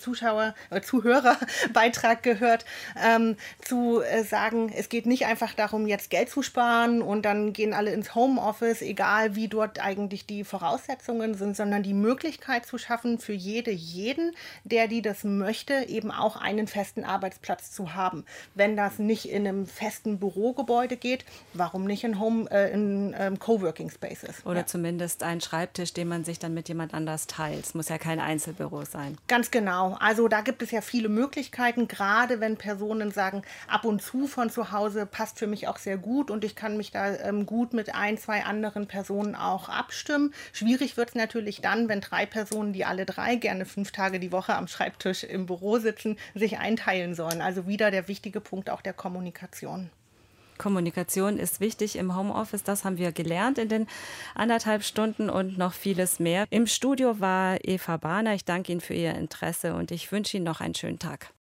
Zuhörerbeitrag gehört, zu sagen, es geht nicht einfach darum, jetzt Geld zu sparen und dann gehen alle ins Homeoffice, egal wie dort eigentlich die Voraussetzungen sind, sondern die Möglichkeit zu schaffen, für jeden, die das möchte, eben auch einen festen Arbeitsplatz zu haben. Wenn das nicht in einem festen Bürogebäude geht, warum nicht in Coworking Spaces? Oder zumindest ein Schreibtisch, den man sich dann mit jemand anders teilt. Es muss ja kein Einzelbüro sein. Ganz genau. Also da gibt es ja viele Möglichkeiten, gerade wenn Personen sagen, ab und zu von zu Hause passt für mich auch sehr gut und ich kann mich da gut mit 1, 2 anderen Personen auch abstimmen. Schwierig wird es natürlich dann, wenn 3 Personen, die alle 3 gerne 5 Tage die Woche am Schreibtisch im Büro sitzen, sich einteilen sollen. Also wieder der wichtige Punkt auch der Kommunikation. Kommunikation ist wichtig im Homeoffice, das haben wir gelernt in den 1,5 Stunden und noch vieles mehr. Im Studio war Eva Bahner. Ich danke Ihnen für Ihr Interesse und ich wünsche Ihnen noch einen schönen Tag.